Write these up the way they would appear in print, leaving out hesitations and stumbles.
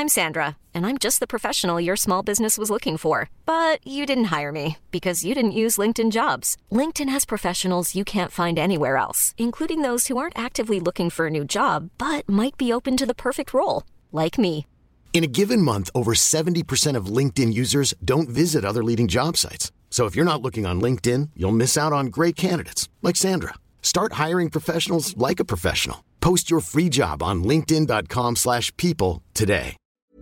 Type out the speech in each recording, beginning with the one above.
I'm Sandra, and I'm just the professional your small business was looking for. But you didn't hire me because you didn't use LinkedIn Jobs. LinkedIn has professionals you can't find anywhere else, including those who aren't actively looking for a new job, but might be open to the perfect role, like me. In a given month, over 70% of LinkedIn users don't visit other leading job sites. So if you're not looking on LinkedIn, you'll miss out on great candidates like Sandra. Start hiring professionals like a professional. Post your free job on linkedin.com/people today.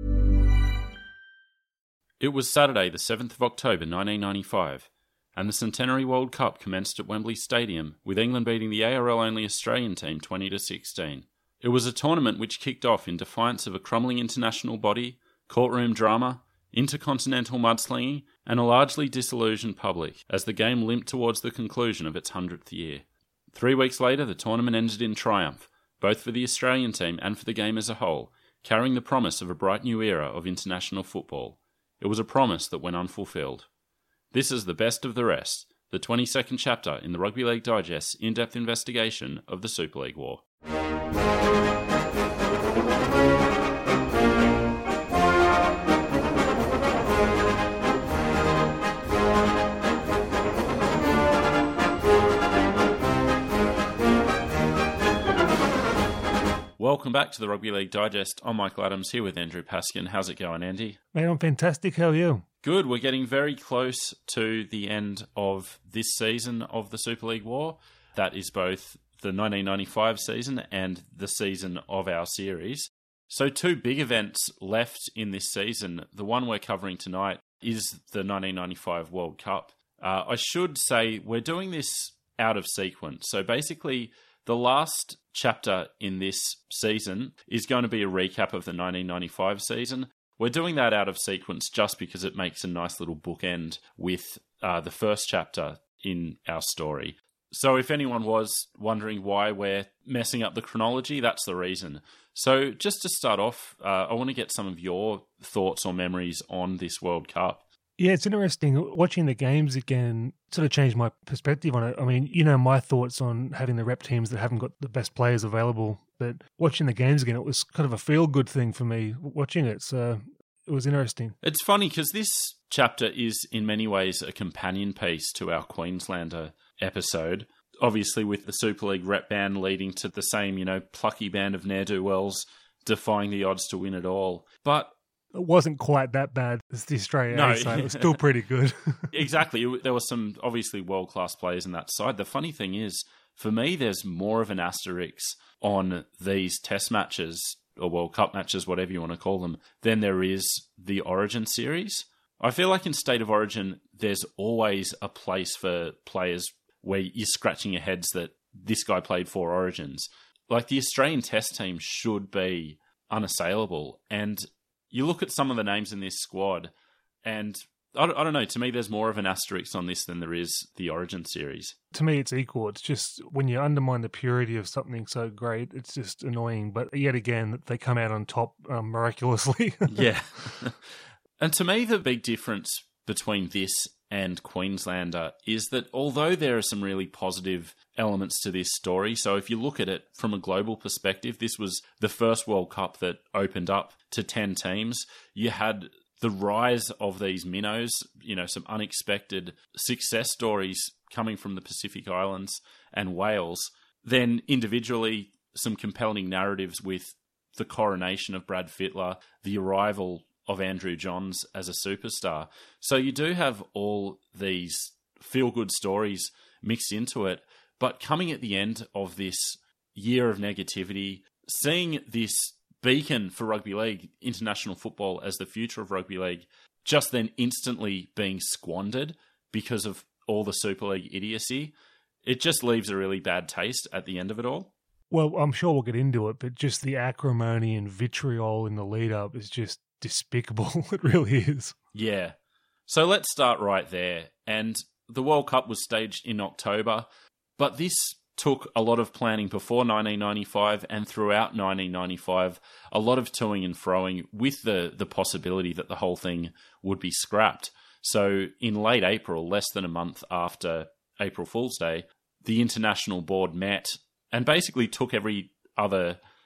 It was Saturday, the 7th of October 1995, and the Centenary World Cup commenced at Wembley Stadium, with England beating the ARL-only Australian team 20-16. It was a tournament which kicked off in defiance of a crumbling international body, courtroom drama, intercontinental mudslinging, and a largely disillusioned public, as the game limped towards the conclusion of its 100th year. 3 weeks later, the tournament ended in triumph, both for the Australian team and for the game as a whole, carrying the promise of a bright new era of international football. It was a promise that went unfulfilled. This is the best of the rest, the 22nd chapter in the Rugby League Digest's in-depth investigation of the Super League War. Welcome back to the Rugby League Digest. I'm Michael Adams here with Andrew Paskin. How's it going, Andy? Mate, I'm fantastic. How are you? Good. We're getting very close to the end of this season of the Super League War. That is both the 1995 season and the season of our series. So 2 big events left in this season. The one we're covering tonight is the 1995 World Cup. I should say we're doing this out of sequence. So basically, the last chapter in this season is going to be a recap of the 1995 season. We're doing that out of sequence just because it makes a nice little bookend with the first chapter in our story. So if anyone was wondering why we're messing up the chronology, that's the reason. So just to start off, I want to get some of your thoughts or memories on this World Cup. Yeah, it's interesting. Watching the games again sort of changed my perspective on it. I mean, you know my thoughts on having the rep teams that haven't got the best players available, but watching the games again, it was kind of a feel-good thing for me watching it. So it was interesting. It's funny because this chapter is in many ways a companion piece to our Queenslander episode. Obviously with the Super League rep ban leading to the same, plucky band of ne'er-do-wells defying the odds to win it all. But it wasn't quite that bad as the Australia A side. It was still pretty good. Exactly. There were some obviously world-class players in that side. The funny thing is, for me, there's more of an asterisk on these test matches or World Cup matches, whatever you want to call them, than there is the Origin series. I feel like in State of Origin, there's always a place for players where you're scratching your heads that this guy played 4 Origins. Like the Australian test team should be unassailable. And you look at some of the names in this squad, and I don't know, to me there's more of an asterisk on this than there is the Origin series. To me it's equal. It's just when you undermine the purity of something so great, it's just annoying. But yet again, they come out on top miraculously. Yeah. And to me the big difference between this and Queenslander is that although there are some really positive elements to this story, so if you look at it from a global perspective, this was the first World Cup that opened up to 10 teams. You had the rise of these minnows, some unexpected success stories coming from the Pacific Islands and Wales. Then individually, some compelling narratives with the coronation of Brad Fittler, the arrival of Andrew Johns as a superstar. So you do have all these feel-good stories mixed into it, but coming at the end of this year of negativity, seeing this beacon for rugby league, international football as the future of rugby league, just then instantly being squandered because of all the Super League idiocy, it just leaves a really bad taste at the end of it all. Well, I'm sure we'll get into it, but just the acrimony and vitriol in the lead-up is just despicable. It really is. Yeah. So let's start right there. And the World Cup was staged in October, but this took a lot of planning before 1995 and throughout 1995, a lot of toing and froing with the possibility that the whole thing would be scrapped. So in late April, less than a month after April Fool's Day, the International Board met and basically took every other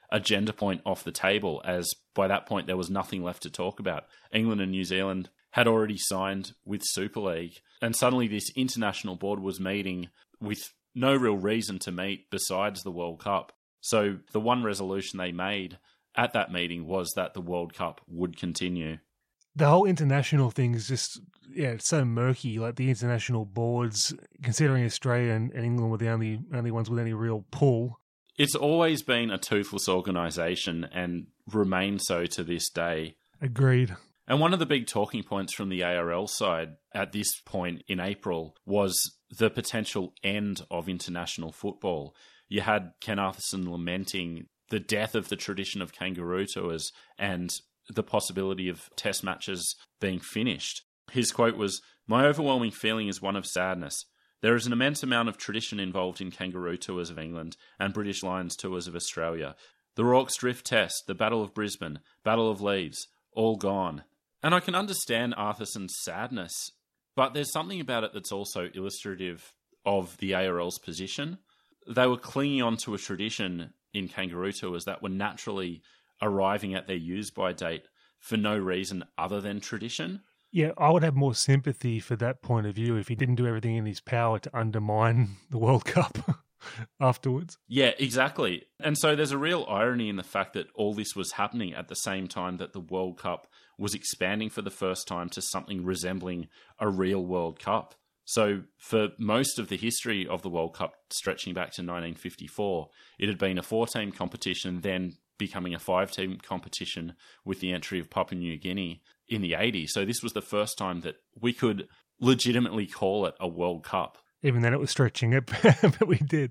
agenda point off the table, as by that point there was nothing left to talk about. England and New Zealand had already signed with Super League, and suddenly this international board was meeting with no real reason to meet besides the World Cup. So the one resolution they made at that meeting was that the World Cup would continue. The whole international thing is just, it's so murky. Like the international boards, considering Australia and England were the only ones with any real pull. It's always been a toothless organisation and remains so to this day. Agreed. And one of the big talking points from the ARL side at this point in April was the potential end of international football. You had Ken Arthurson lamenting the death of the tradition of kangaroo tours and the possibility of test matches being finished. His quote was, "My overwhelming feeling is one of sadness. There is an immense amount of tradition involved in kangaroo tours of England and British Lions tours of Australia. The Rorke's Drift Test, the Battle of Brisbane, Battle of Leeds, all gone." And I can understand Arthurson's sadness, but there's something about it that's also illustrative of the ARL's position. They were clinging on to a tradition in kangaroo tours that were naturally arriving at their use-by date for no reason other than tradition. Yeah, I would have more sympathy for that point of view if he didn't do everything in his power to undermine the World Cup afterwards. Yeah, exactly. And so there's a real irony in the fact that all this was happening at the same time that the World Cup was expanding for the first time to something resembling a real World Cup. So for most of the history of the World Cup, stretching back to 1954, it had been a 4-team competition, then becoming a 5-team competition with the entry of Papua New Guinea in the 80s. So this was the first time that we could legitimately call it a World Cup. Even then it was stretching it, but we did.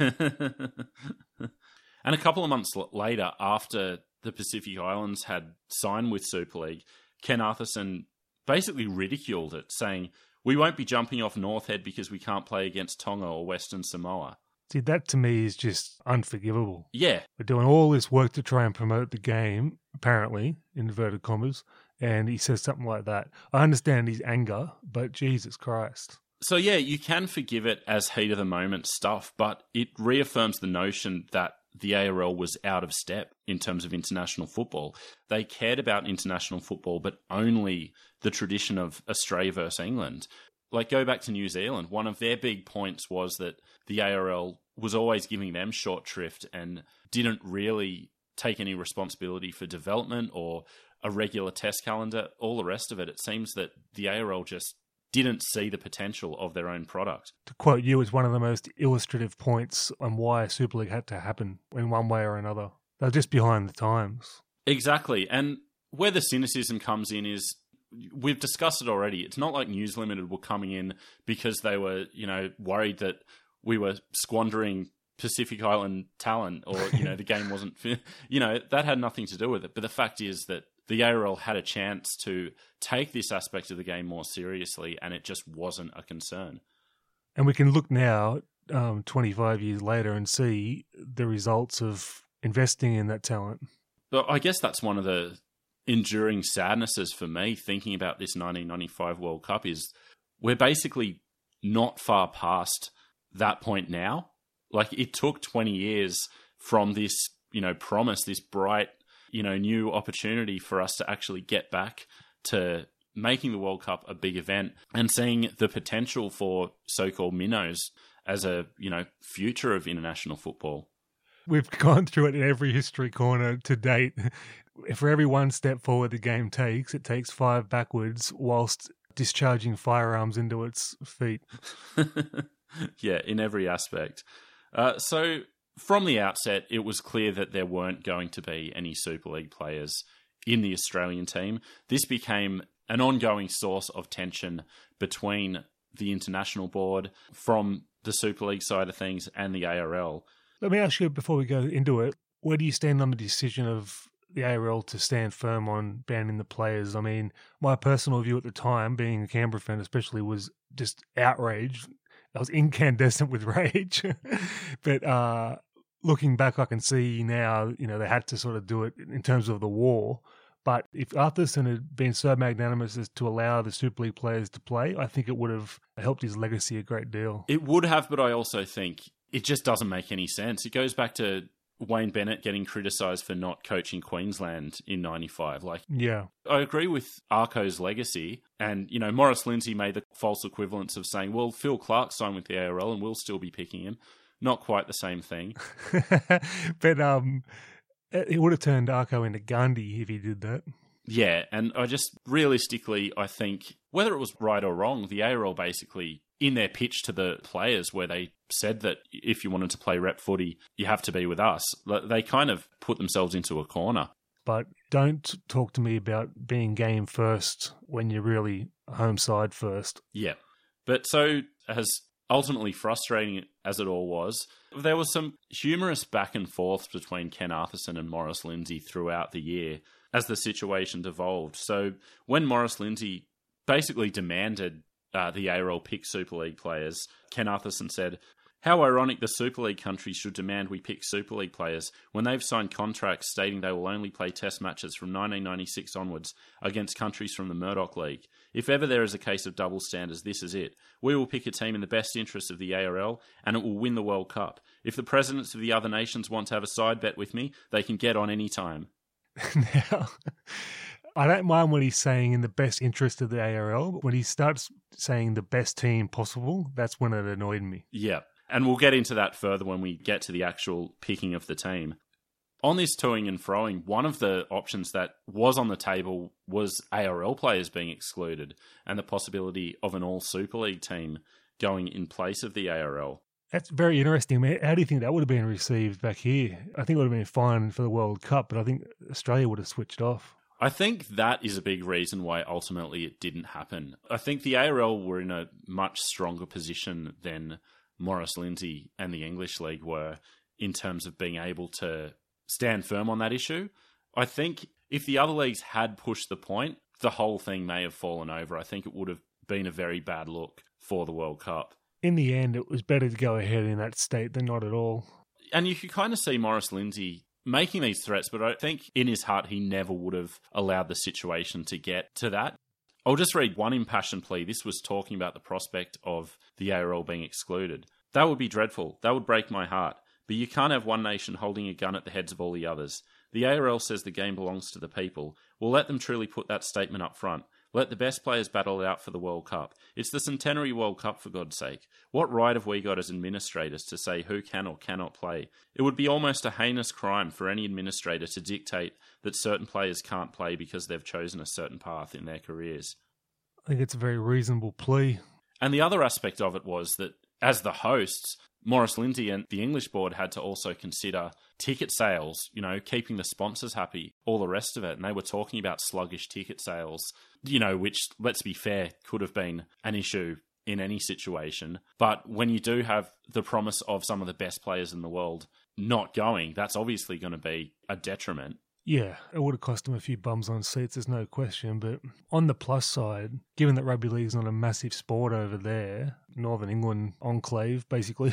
And a couple of months later, after the Pacific Islands had signed with Super League, Ken Arthurson basically ridiculed it, saying, "We won't be jumping off North Head because we can't play against Tonga or Western Samoa." See, that to me is just unforgivable. Yeah. We're doing all this work to try and promote the game, apparently, in inverted commas, and he says something like that. I understand his anger, but Jesus Christ. So yeah, you can forgive it as heat of the moment stuff, but it reaffirms the notion that the ARL was out of step in terms of international football. They cared about international football, but only the tradition of Australia versus England. Like, go back to New Zealand. One of their big points was that the ARL was always giving them short shrift and didn't really take any responsibility for development or a regular test calendar, all the rest of it. It seems that the ARL just didn't see the potential of their own product. To quote you, it's one of the most illustrative points on why Super League had to happen in one way or another. They're just behind the times. Exactly. And where the cynicism comes in is, we've discussed it already. It's not like News Limited were coming in because they were, worried that we were squandering Pacific Island talent or, the game wasn't, that had nothing to do with it. But the fact is that the ARL had a chance to take this aspect of the game more seriously, and it just wasn't a concern. And we can look now, 25 years later, and see the results of investing in that talent. But I guess that's one of the enduring sadnesses for me, thinking about this 1995 World Cup, is we're basically not far past that point now. Like, it took 20 years from this, promise, this bright, new opportunity for us to actually get back to making the World Cup a big event and seeing the potential for so-called minnows as a, future of international football. We've gone through it in every history corner to date. For every one step forward the game takes, it takes 5 backwards whilst discharging firearms into its feet. Yeah, in every aspect. So from the outset, it was clear that there weren't going to be any Super League players in the Australian team. This became an ongoing source of tension between the international board from the Super League side of things and the ARL. Let me ask you, before we go into it, where do you stand on the decision of the ARL to stand firm on banning the players? I mean, my personal view at the time, being a Canberra fan especially, was just outrage. I was incandescent with rage. But looking back, I can see now, they had to sort of do it in terms of the war. But if Arthurson had been so magnanimous as to allow the Super League players to play, I think it would have helped his legacy a great deal. It would have, but I also think it just doesn't make any sense. It goes back to Wayne Bennett getting criticised for not coaching Queensland in 95. Yeah. I agree with Arco's legacy. And, Maurice Lindsay made the false equivalence of saying, well, Phil Clark signed with the ARL and we'll still be picking him. Not quite the same thing. But it would have turned Arco into Gandhi if he did that. Yeah, and realistically, I think, whether it was right or wrong, the ARL basically, in their pitch to the players where they said that if you wanted to play rep footy, you have to be with us, they kind of put themselves into a corner. But don't talk to me about being game first when you're really home side first. Yeah, but so as ultimately frustrating as it all was, there was some humorous back and forth between Ken Arthurson and Maurice Lindsay throughout the year as the situation devolved. So when Maurice Lindsay basically demanded the ARL pick Super League players, Ken Arthurson said, "How ironic the Super League countries should demand we pick Super League players when they've signed contracts stating they will only play test matches from 1996 onwards against countries from the Murdoch League. If ever there is a case of double standards, this is it. We will pick a team in the best interest of the ARL and it will win the World Cup. If the presidents of the other nations want to have a side bet with me, they can get on any time." Now, I don't mind what he's saying in the best interest of the ARL, but when he starts saying the best team possible, that's when it annoyed me. Yeah, and we'll get into that further when we get to the actual picking of the team. On this toing and froing, one of the options that was on the table was ARL players being excluded and the possibility of an all Super League team going in place of the ARL. That's very interesting. How do you think that would have been received back here? I think it would have been fine for the World Cup, but I think Australia would have switched off. I think that is a big reason why ultimately it didn't happen. I think the ARL were in a much stronger position than Maurice Lindsay and the English League were in terms of being able to stand firm on that issue. I think if the other leagues had pushed the point, the whole thing may have fallen over. I think it would have been a very bad look for the World Cup. In the end, it was better to go ahead in that state than not at all. And you could kind of see Maurice Lindsay making these threats, but I think in his heart he never would have allowed the situation to get to that. I'll just read one impassioned plea. This was talking about the prospect of the ARL being excluded. "That would be dreadful. That would break my heart. But you can't have one nation holding a gun at the heads of all the others. The ARL says the game belongs to the people. We'll let them truly put that statement up front. Let the best players battle it out for the World Cup. It's the centenary World Cup, for God's sake. What right have we got as administrators to say who can or cannot play? It would be almost a heinous crime for any administrator to dictate that certain players can't play because they've chosen a certain path in their careers." I think it's a very reasonable plea. And the other aspect of it was that as the hosts, Maurice Lindsay and the English board had to also consider ticket sales, keeping the sponsors happy, all the rest of it. And they were talking about sluggish ticket sales, which, let's be fair, could have been an issue in any situation. But when you do have the promise of some of the best players in the world not going, that's obviously going to be a detriment. Yeah, it would have cost them a few bums on seats, there's no question. But on the plus side, given that rugby league's not a massive sport over there, Northern England enclave, basically,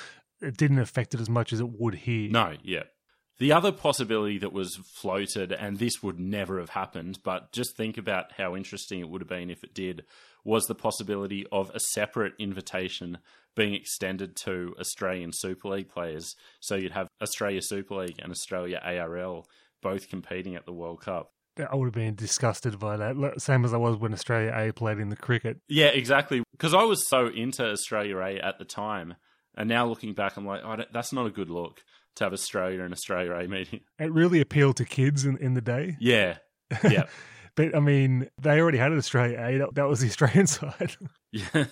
it didn't affect it as much as it would here. No, yeah. The other possibility that was floated, and this would never have happened, but just think about how interesting it would have been if it did, was the possibility of a separate invitation being extended to Australian Super League players. So you'd have Australia Super League and Australia ARL both competing at the World Cup. I would have been disgusted by that, same as I was when Australia A played in the cricket. Yeah, exactly. Because I was so into Australia A at the time, and now looking back, I'm like, that's not a good look to have Australia and Australia A meeting. It really appealed to kids in the day. Yeah, yeah. But, I mean, they already had Australia A. That was the Australian side. Yeah.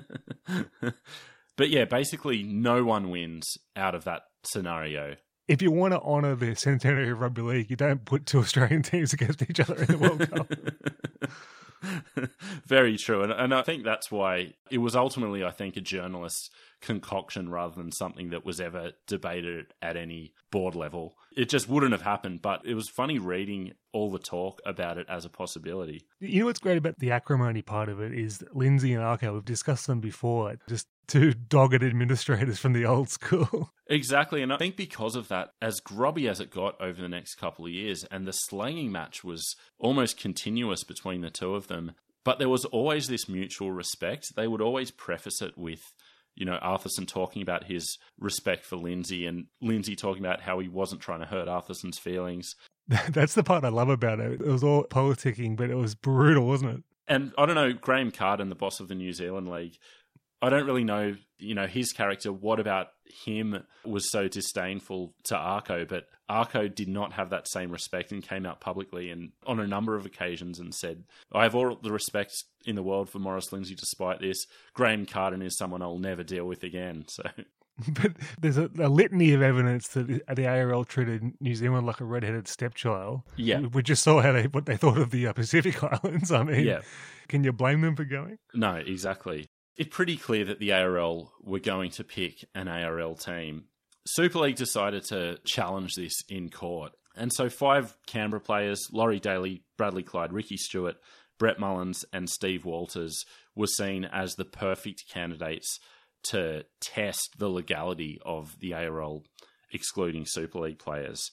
But yeah, basically no one wins out of that scenario. If you want to honour the centenary of rugby league, you don't put two Australian teams against each other in the World Cup. Very true. And I think that's why it was ultimately, I think, a journalist's concoction rather than something that was ever debated at any board level. It just wouldn't have happened, but it was funny reading all the talk about it as a possibility. You know what's great about the acrimony part of it is that Lindsay and Arco, we've discussed them before, just two dogged administrators from the old school. Exactly, and I think because of that, as grubby as it got over the next couple of years, and the slanging match was almost continuous between the two of them, but there was always this mutual respect. They would always preface it with, Arthurson talking about his respect for Lindsay and Lindsay talking about how he wasn't trying to hurt Arthurson's feelings. That's the part I love about it. It was all politicking, but it was brutal, wasn't it? And I don't know, Graham Carden, the boss of the New Zealand League, I don't really know, his character. What about him was so disdainful to Arco? But Arco did not have that same respect and came out publicly and on a number of occasions and said, I have all the respect in the world for Maurice Lindsay despite this. Graham Carden is someone I'll never deal with again. So, but there's a litany of evidence that the ARL treated New Zealand like a red-headed stepchild. Yeah. We just saw what they thought of the Pacific Islands. I mean, yeah. Can you blame them for going? No, exactly. It's pretty clear that the ARL were going to pick an ARL team. Super League decided to challenge this in court. And so 5 Canberra players, Laurie Daly, Bradley Clyde, Ricky Stewart, Brett Mullins and Steve Walters were seen as the perfect candidates to test the legality of the ARL excluding Super League players.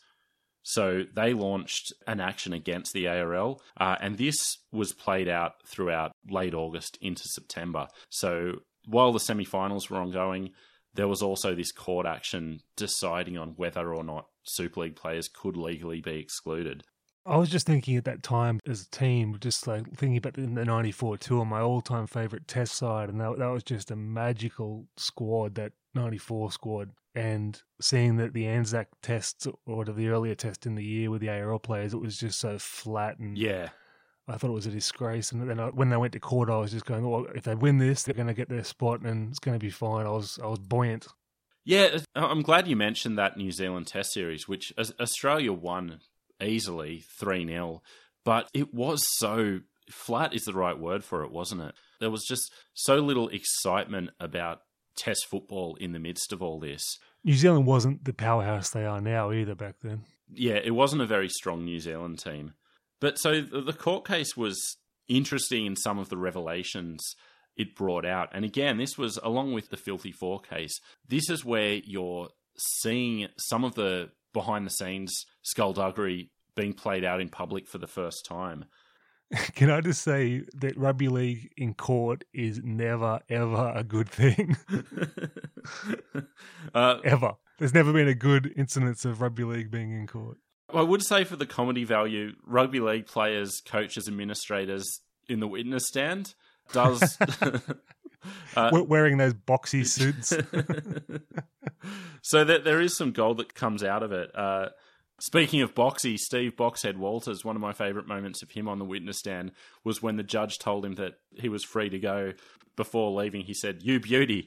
So they launched an action against the ARL, and this was played out throughout late August into September. So while the semi-finals were ongoing, there was also this court action deciding on whether or not Super League players could legally be excluded. I was just thinking at that time as a team, just like thinking about the 94 tour, my all-time favourite test side, and that was just a magical squad, that 94 squad. And seeing that the Anzac tests or the earlier test in the year with the ARL players, it was just so flat. And yeah, I thought it was a disgrace. And then when they went to court, I was just going, well, if they win this, they're going to get their spot and it's going to be fine. I was buoyant. Yeah, I'm glad you mentioned that New Zealand Test series, which Australia won easily 3-0, but it was so flat is the right word for it, wasn't it? There was just so little excitement about Test football in the midst of all this. New Zealand wasn't the powerhouse they are now either back then. Yeah, it wasn't a very strong New Zealand team. But so the court case was interesting in some of the revelations it brought out. And again, this was along with the Filthy Four case. This is where you're seeing some of the behind-the-scenes skullduggery being played out in public for the first time. Can I just say that rugby league in court is never, ever a good thing? Ever. There's never been a good incidence of rugby league being in court. I would say for the comedy value, rugby league players, coaches, administrators in the witness stand does... wearing those boxy suits. So there is some gold that comes out of it. Speaking of boxy, Steve Boxhead Walters, one of my favourite moments of him on the witness stand was when the judge told him that he was free to go. Before leaving, he said, "You beauty."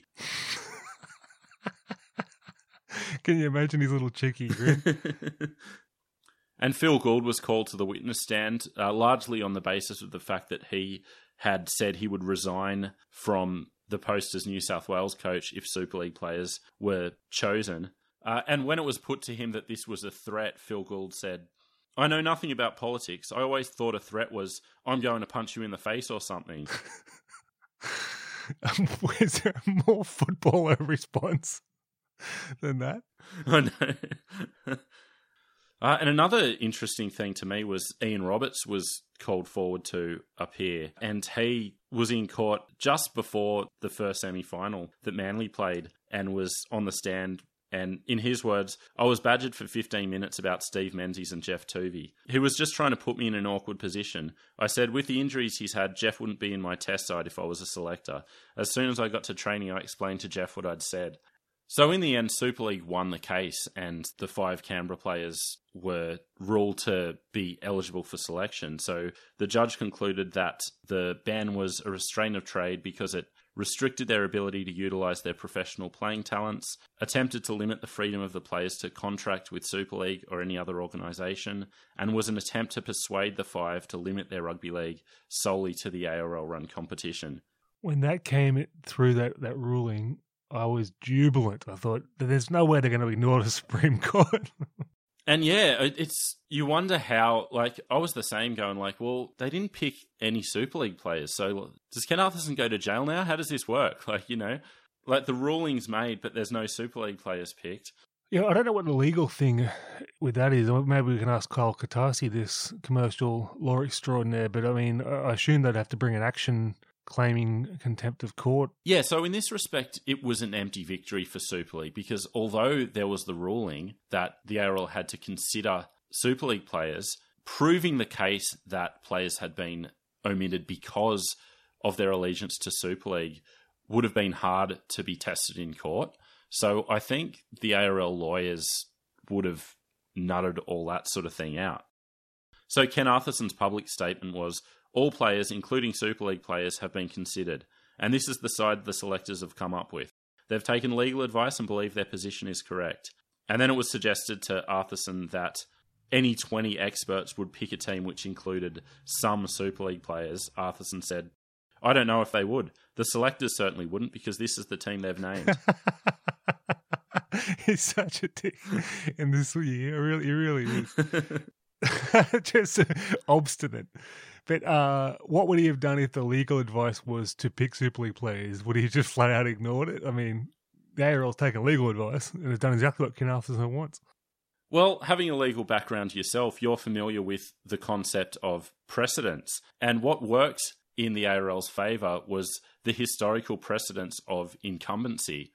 Can you imagine his little cheeky grin? And Phil Gould was called to the witness stand, largely on the basis of the fact that he had said he would resign from the post as New South Wales coach if Super League players were chosen. And when it was put to him that this was a threat, Phil Gould said, "I know nothing about politics. I always thought a threat was, I'm going to punch you in the face or something." Is there a more footballer response than that? I know. And another interesting thing to me was Ian Roberts was called forward to appear, and he was in court just before the first semi-final that Manly played and was on the stand. And in his words, "I was badgered for 15 minutes about Steve Menzies and Jeff Tuvey. He was just trying to put me in an awkward position. I said, with the injuries he's had, Jeff wouldn't be in my test side if I was a selector. As soon as I got to training, I explained to Jeff what I'd said." So in the end, Super League won the case and the 5 Canberra players were ruled to be eligible for selection. So the judge concluded that the ban was a restraint of trade because it restricted their ability to utilise their professional playing talents, attempted to limit the freedom of the players to contract with Super League or any other organisation, and was an attempt to persuade the 5 to limit their rugby league solely to the ARL-run competition. When that came through that ruling, I was jubilant. I thought, there's no way they're going to ignore the Supreme Court. And yeah, you wonder how, I was the same going well, they didn't pick any Super League players. So does Ken Arthurson go to jail now? How does this work? The ruling's made, but there's no Super League players picked. Yeah, I don't know what the legal thing with that is. Maybe we can ask Kyle Katasi, this commercial law extraordinaire. But I mean, I assume they'd have to bring an action claiming contempt of court. Yeah, so in this respect, it was an empty victory for Super League because although there was the ruling that the ARL had to consider Super League players, proving the case that players had been omitted because of their allegiance to Super League would have been hard to be tested in court. So I think the ARL lawyers would have nutted all that sort of thing out. So Ken Arthursson's public statement was, all players, including Super League players, have been considered, and this is the side the selectors have come up with. They've taken legal advice and believe their position is correct. And then it was suggested to Arthurson that any 20 experts would pick a team which included some Super League players. Arthurson said, I don't know if they would. The selectors certainly wouldn't because this is the team they've named. He's such a dick in this year. He really is. Just obstinate. But what would he have done if the legal advice was to pick Super League players? Would he just flat out ignored it? I mean, the ARL's taken legal advice and has done exactly what Ken Arthurson wants. Well, having a legal background yourself, you're familiar with the concept of precedence. And what works in the ARL's favour was the historical precedence of incumbency.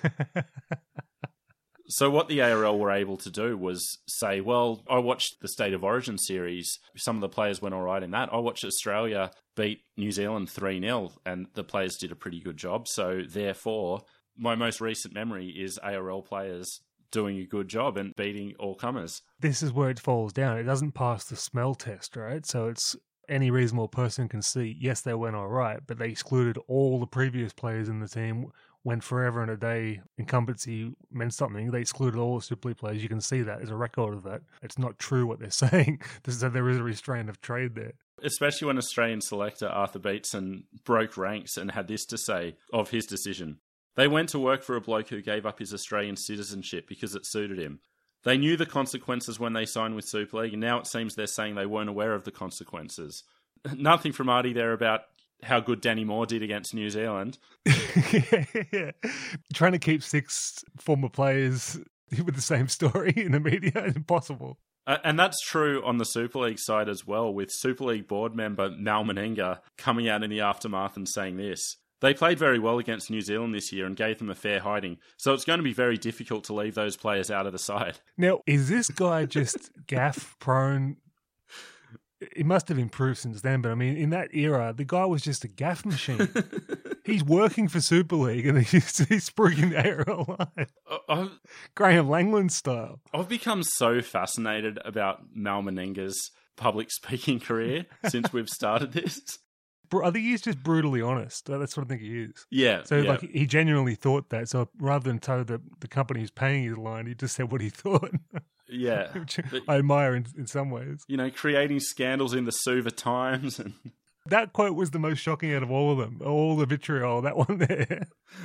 So what the ARL were able to do was say, well, I watched the State of Origin series. Some of the players went all right in that. I watched Australia beat New Zealand 3-0 and the players did a pretty good job. So therefore, my most recent memory is ARL players doing a good job and beating all comers. This is where it falls down. It doesn't pass the smell test, right? So it's any reasonable person can see, yes, they went all right, but they excluded all the previous players in the team when forever and a day incumbency meant something. They excluded all the Super League players. You can see that. There's a record of that. It's not true what they're saying. So there is a restraint of trade there. Especially when Australian selector Arthur Beetson broke ranks and had this to say of his decision. They went to work for a bloke who gave up his Australian citizenship because it suited him. They knew the consequences when they signed with Super League, and now it seems they're saying they weren't aware of the consequences. Nothing from Artie there about how good Danny Moore did against New Zealand. Yeah. Trying to keep 6 former players with the same story in the media is impossible. And that's true on the Super League side as well, with Super League board member Mal Meninga coming out in the aftermath and saying this. They played very well against New Zealand this year and gave them a fair hiding, so it's going to be very difficult to leave those players out of the side. Now, is this guy just gaff-prone? It must have improved since then, but I mean, in that era, the guy was just a gaff machine. He's working for Super League and he's spruiking the ARL line. Graham Langland style. I've become so fascinated about Mal Meninga's public speaking career since we've started this. I think he's just brutally honest. That's what I think he is. Yeah. So like he genuinely thought that. So rather than tell the company who's paying his line, he just said what he thought. Yeah. Which I admire in some ways. You know, creating scandals in the Suva Times. And that quote was the most shocking out of all of them. All the vitriol, that one there.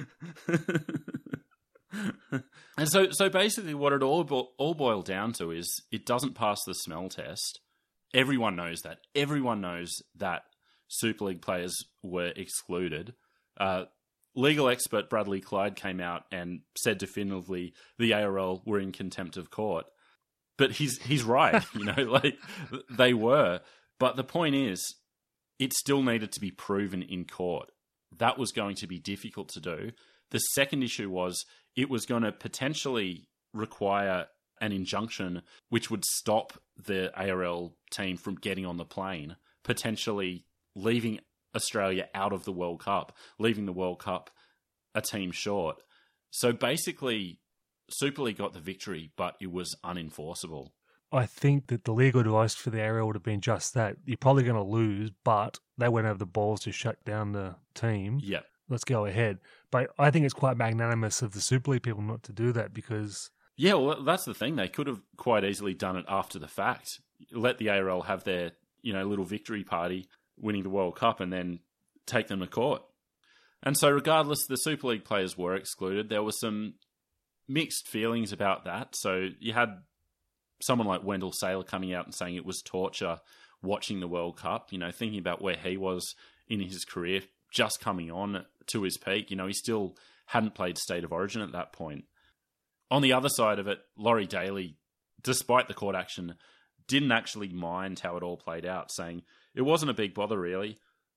And so basically what it all boiled down to is it doesn't pass the smell test. Everyone knows that. Everyone knows that Super League players were excluded. Legal expert Bradley Clyde came out and said definitively the ARL were in contempt of court. But he's right, you know, like they were. But the point is, it still needed to be proven in court. That was going to be difficult to do. The second issue was it was going to potentially require an injunction which would stop the ARL team from getting on the plane, potentially leaving Australia out of the World Cup, leaving the World Cup a team short. So basically, Super League got the victory, but it was unenforceable. I think that the legal advice for the ARL would have been just that. You're probably going to lose, but they won't have the balls to shut down the team. Yeah. Let's go ahead. But I think it's quite magnanimous of the Super League people not to do that because... Yeah, well, that's the thing. They could have quite easily done it after the fact. Let the ARL have their, little victory party, winning the World Cup, and then take them to court. And so regardless, the Super League players were excluded. There were some mixed feelings about that. So you had someone like Wendell Saylor coming out and saying it was torture watching the World Cup, thinking about where he was in his career, just coming on to his peak. He still hadn't played State of Origin at that point. On the other side of it, Laurie Daly, despite the court action, didn't actually mind how it all played out, saying it wasn't a big bother really.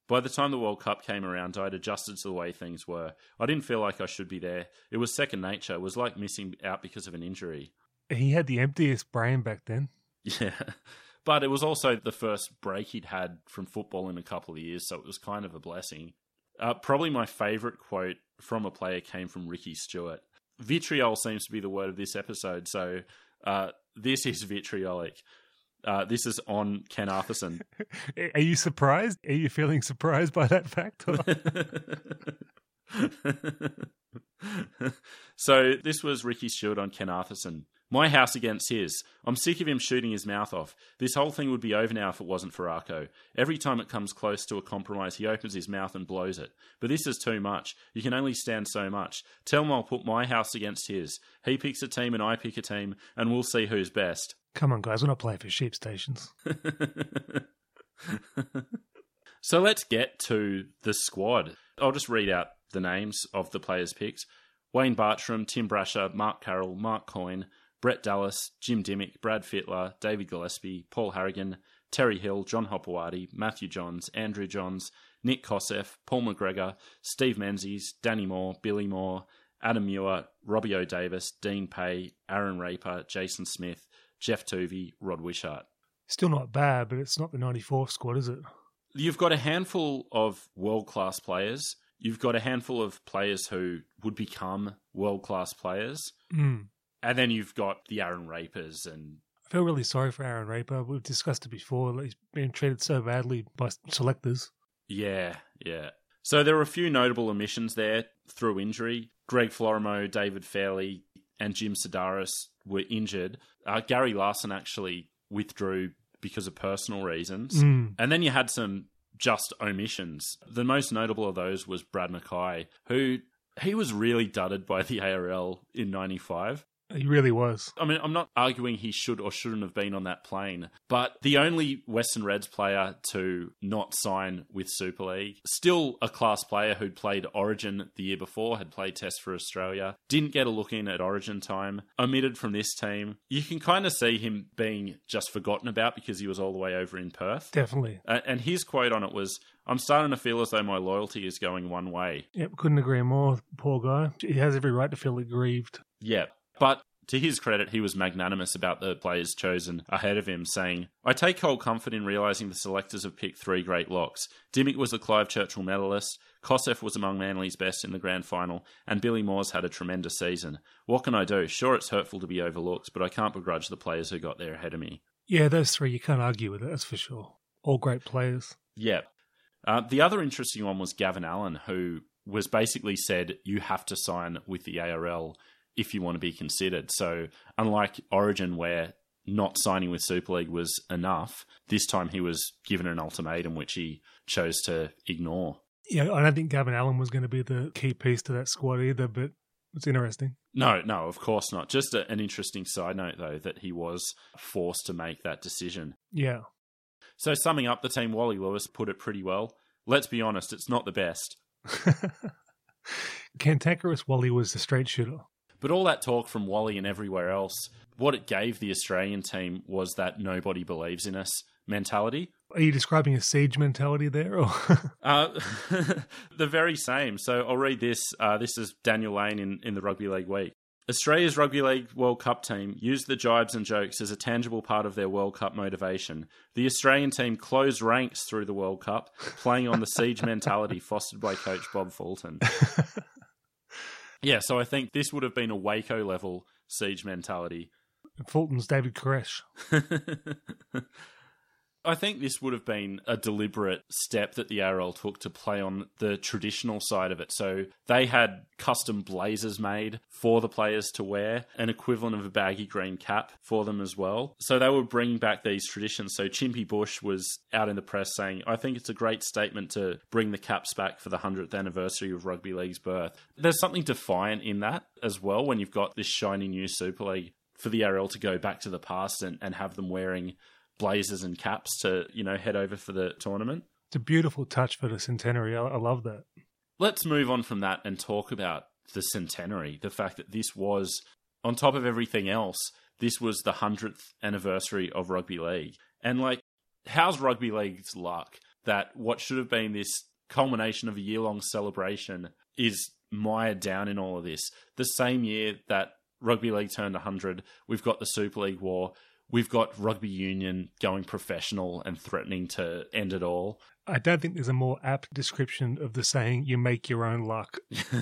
By the time the World Cup came around, I'd adjusted to the way things were. I didn't feel like I should be there. It was second nature. It was like missing out because of an injury. He had the emptiest brain back then. Yeah. But it was also the first break he'd had from football in a couple of years, so it was kind of a blessing. Probably my favourite quote from a player came from Ricky Stewart. Vitriol seems to be the word of this episode, so this is vitriolic. This is on Ken Arthurson. Are you surprised? Are you feeling surprised by that fact? So this was Ricky Stewart on Ken Arthurson. My house against his. I'm sick of him shooting his mouth off. This whole thing would be over now if it wasn't for Arco. Every time it comes close to a compromise, he opens his mouth and blows it. But this is too much. You can only stand so much. Tell him I'll put my house against his. He picks a team and I pick a team, and we'll see who's best. Come on, guys. We're not playing for sheep stations. So let's get to the squad. I'll just read out the names of the players picked. Wayne Bartram, Tim Brasher, Mark Carroll, Mark Coyne, Brett Dallas, Jim Dimmick, Brad Fittler, David Gillespie, Paul Harrigan, Terry Hill, John Hopewadi, Matthew Johns, Andrew Johns, Nick Kosef, Paul McGregor, Steve Menzies, Danny Moore, Billy Moore, Adam Muir, Robbie O'Davis, Dean Pay, Aaron Raper, Jason Smith, Jeff Tuvey, Rod Wishart. Still not bad, but it's not the 94 squad, is it? You've got a handful of world-class players. You've got a handful of players who would become world-class players. Mm. And then you've got the Aaron Rapers. And I feel really sorry for Aaron Raper. We've discussed it before. He's been treated so badly by selectors. Yeah. So there were a few notable omissions there through injury. Greg Florimo, David Fairley, and Jim Sedaris were injured. Gary Larson actually withdrew because of personal reasons. Mm. And then you had some just omissions. The most notable of those was Brad Mackay, who he was really dudded by the ARL in 95. He really was. I mean, I'm not arguing he should or shouldn't have been on that plane, but the only Western Reds player to not sign with Super League, still a class player who'd played Origin the year before, had played Test for Australia, didn't get a look in at Origin time, omitted from this team. You can kind of see him being just forgotten about because he was all the way over in Perth. Definitely. And his quote on it was, "I'm starting to feel as though my loyalty is going one way." Yep, couldn't agree more. Poor guy. He has every right to feel aggrieved. Yeah. But to his credit, he was magnanimous about the players chosen ahead of him, saying, "I take whole comfort in realising the selectors have picked three great locks. Dimmick was the Clive Churchill medalist, Kosef was among Manly's best in the grand final, and Billy Moore's had a tremendous season. What can I do? Sure, it's hurtful to be overlooked, but I can't begrudge the players who got there ahead of me." Yeah, those three, you can't argue with it, that's for sure. All great players. Yeah. The other interesting one was Gavin Allen, who was basically said, you have to sign with the ARL if you want to be considered. So unlike Origin, where not signing with Super League was enough, this time he was given an ultimatum which he chose to ignore. Yeah, I don't think Gavin Allen was going to be the key piece to that squad either, but it's interesting. No, of course not. Just an interesting side note, though, that he was forced to make that decision. Yeah. So summing up the team, Wally Lewis put it pretty well. Let's be honest, it's not the best. Cantankerous Wally was the straight shooter. But all that talk from Wally and everywhere else, what it gave the Australian team was that nobody believes in us mentality. Are you describing a siege mentality there? Or? The very same. So I'll read this. This is Daniel Lane in the Rugby League Week. Australia's Rugby League World Cup team used the jibes and jokes as a tangible part of their World Cup motivation. The Australian team closed ranks through the World Cup, playing on the siege mentality fostered by coach Bob Fulton. Yeah, so I think this would have been a Waco-level siege mentality. Fulton's David Koresh. I think this would have been a deliberate step that the ARL took to play on the traditional side of it. So they had custom blazers made for the players to wear, an equivalent of a baggy green cap for them as well. So they were bringing back these traditions. So Chimpy Bush was out in the press saying, "I think it's a great statement to bring the caps back for the 100th anniversary of Rugby League's birth." There's something defiant in that as well when you've got this shiny new Super League for the ARL to go back to the past and have them wearing blazers and caps to, head over for the tournament. It's a beautiful touch for the centenary. I love that. Let's move on from that and talk about the centenary. The fact that this was, on top of everything else, this was the 100th anniversary of Rugby League. And how's Rugby League's luck that what should have been this culmination of a year-long celebration is mired down in all of this. The same year that rugby league turned 100, we've got the Super League war, we've got rugby union going professional and threatening to end it all. I don't think there's a more apt description of the saying, you make your own luck.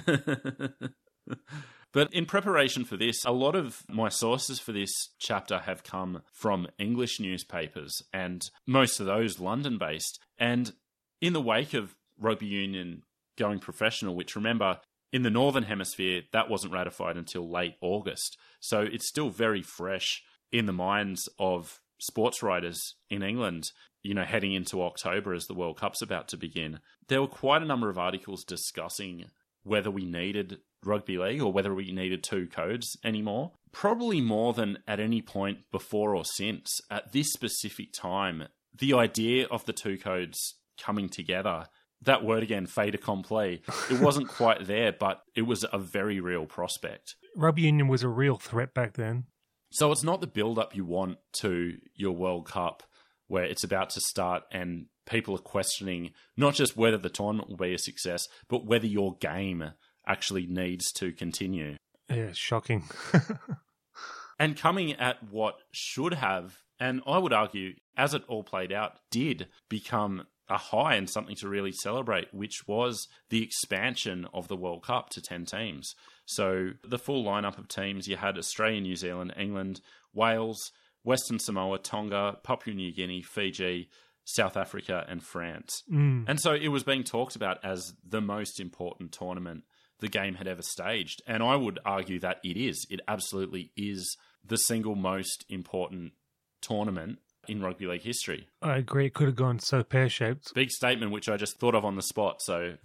But in preparation for this, a lot of my sources for this chapter have come from English newspapers, and most of those London-based. And in the wake of rugby union going professional, which, remember, in the Northern Hemisphere, that wasn't ratified until late August. So it's still very fresh in the minds of sports writers in England, heading into October as the World Cup's about to begin. There were quite a number of articles discussing whether we needed rugby league or whether we needed two codes anymore. Probably more than at any point before or since. At this specific time, the idea of the two codes coming together, that word again, fait accompli, it wasn't quite there, but it was a very real prospect. Rugby union was a real threat back then. So it's not the build-up you want to your World Cup where it's about to start and people are questioning not just whether the tournament will be a success, but whether your game actually needs to continue. Yeah, shocking. And coming at what should have, and I would argue, as it all played out, did become a high and something to really celebrate, which was the expansion of the World Cup to 10 teams. So the full lineup of teams, you had Australia, New Zealand, England, Wales, Western Samoa, Tonga, Papua New Guinea, Fiji, South Africa, and France. And so it was being talked about as the most important tournament the game had ever staged. And I would argue that it is. It absolutely is the single most important tournament in rugby league history. I agree. It could have gone so pear-shaped. Big statement, which I just thought of on the spot. So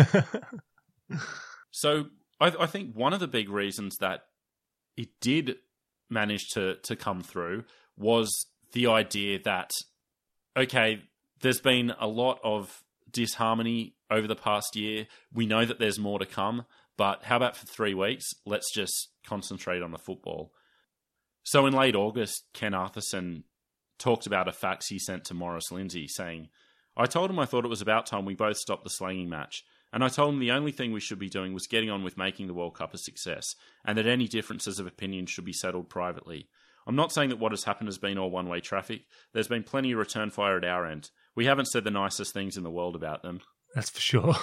I think one of the big reasons that it did manage to come through was the idea that, okay, there's been a lot of disharmony over the past year. We know that there's more to come, but how about for 3 weeks? Let's just concentrate on the football. So in late August, Ken Arthurson talked about a fax he sent to Maurice Lindsay saying, I told him I thought it was about time we both stopped the slanging match, and I told him the only thing we should be doing was getting on with making the World Cup a success, and that any differences of opinion should be settled privately. I'm not saying that what has happened has been all one-way traffic. There's been plenty of return fire at our end. We haven't said the nicest things in the world about them. That's for sure.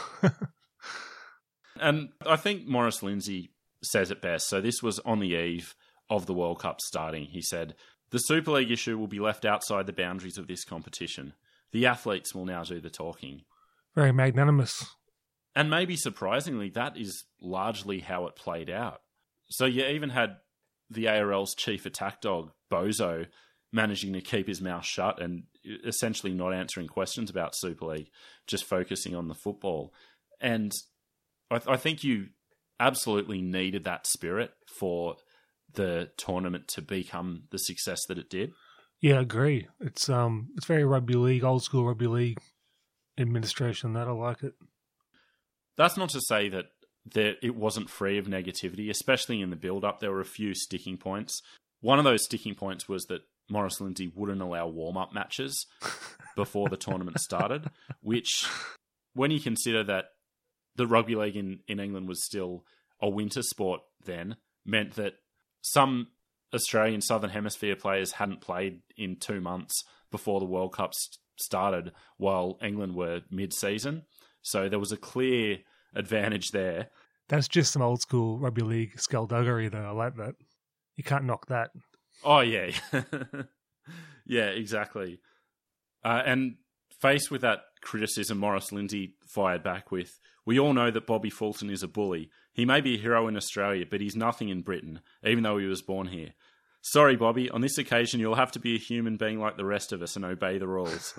And I think Maurice Lindsay says it best. So this was on the eve of the World Cup starting. He said, the Super League issue will be left outside the boundaries of this competition. The athletes will now do the talking. Very magnanimous. And maybe surprisingly, that is largely how it played out. So you even had the ARL's chief attack dog, Bozo, managing to keep his mouth shut and essentially not answering questions about Super League, just focusing on the football. And I think you absolutely needed that spirit for the tournament to become the success that it did. Yeah, I agree. It's very rugby league, old school rugby league administration. That I like it. That's not to say that it wasn't free of negativity, especially in the build-up. There were a few sticking points. One of those sticking points was that Maurice Lindsay wouldn't allow warm-up matches before the tournament started, which, when you consider that the rugby league in England was still a winter sport then, meant that some Australian Southern Hemisphere players hadn't played in 2 months before the World Cup started, while England were mid-season. So there was a clear advantage there. That's just some old school rugby league skullduggery, though. I like that. You can't knock that. Oh, yeah. Yeah, exactly. And faced with that criticism, Maurice Lindsay fired back with, we all know that Bobby Fulton is a bully. He may be a hero in Australia, but he's nothing in Britain, even though he was born here. Sorry, Bobby, on this occasion you'll have to be a human being like the rest of us and obey the rules.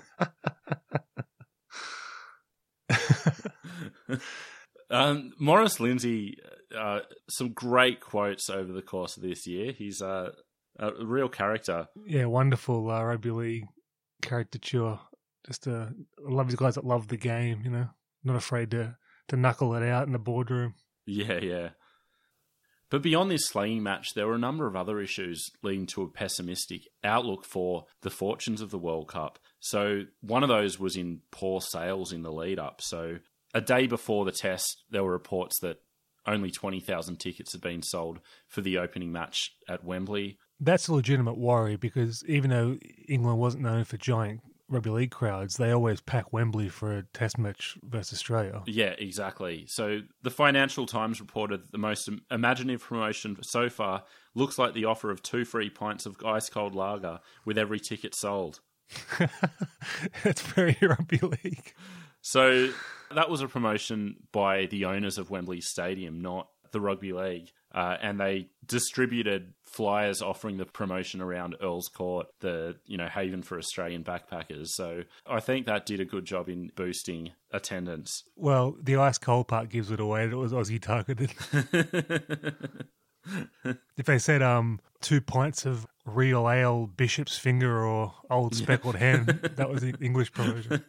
Maurice Lindsay, some great quotes over the course of this year. He's a real character. Yeah, wonderful rugby league caricature. I love these guys that love the game, you know, not afraid to knuckle it out in the boardroom. Yeah. But beyond this slanging match, there were a number of other issues leading to a pessimistic outlook for the fortunes of the World Cup. So one of those was in poor sales in the lead up. So a day before the test, there were reports that only 20,000 tickets had been sold for the opening match at Wembley. That's a legitimate worry because even though England wasn't known for giant rugby league crowds, they always pack Wembley for a test match versus Australia. Yeah, exactly. So the Financial Times reported that the most imaginative promotion so far looks like the offer of 2 free pints of ice-cold lager with every ticket sold. That's very rugby league. So that was a promotion by the owners of Wembley Stadium, not the rugby league. And they distributed flyers offering the promotion around Earls Court, the haven for Australian backpackers. So I think that did a good job in boosting attendance. Well, the ice cold part gives it away. It was Aussie targeted. If they said 2 pints of real ale, Bishop's Finger, or Old Speckled Hen, that was the English promotion.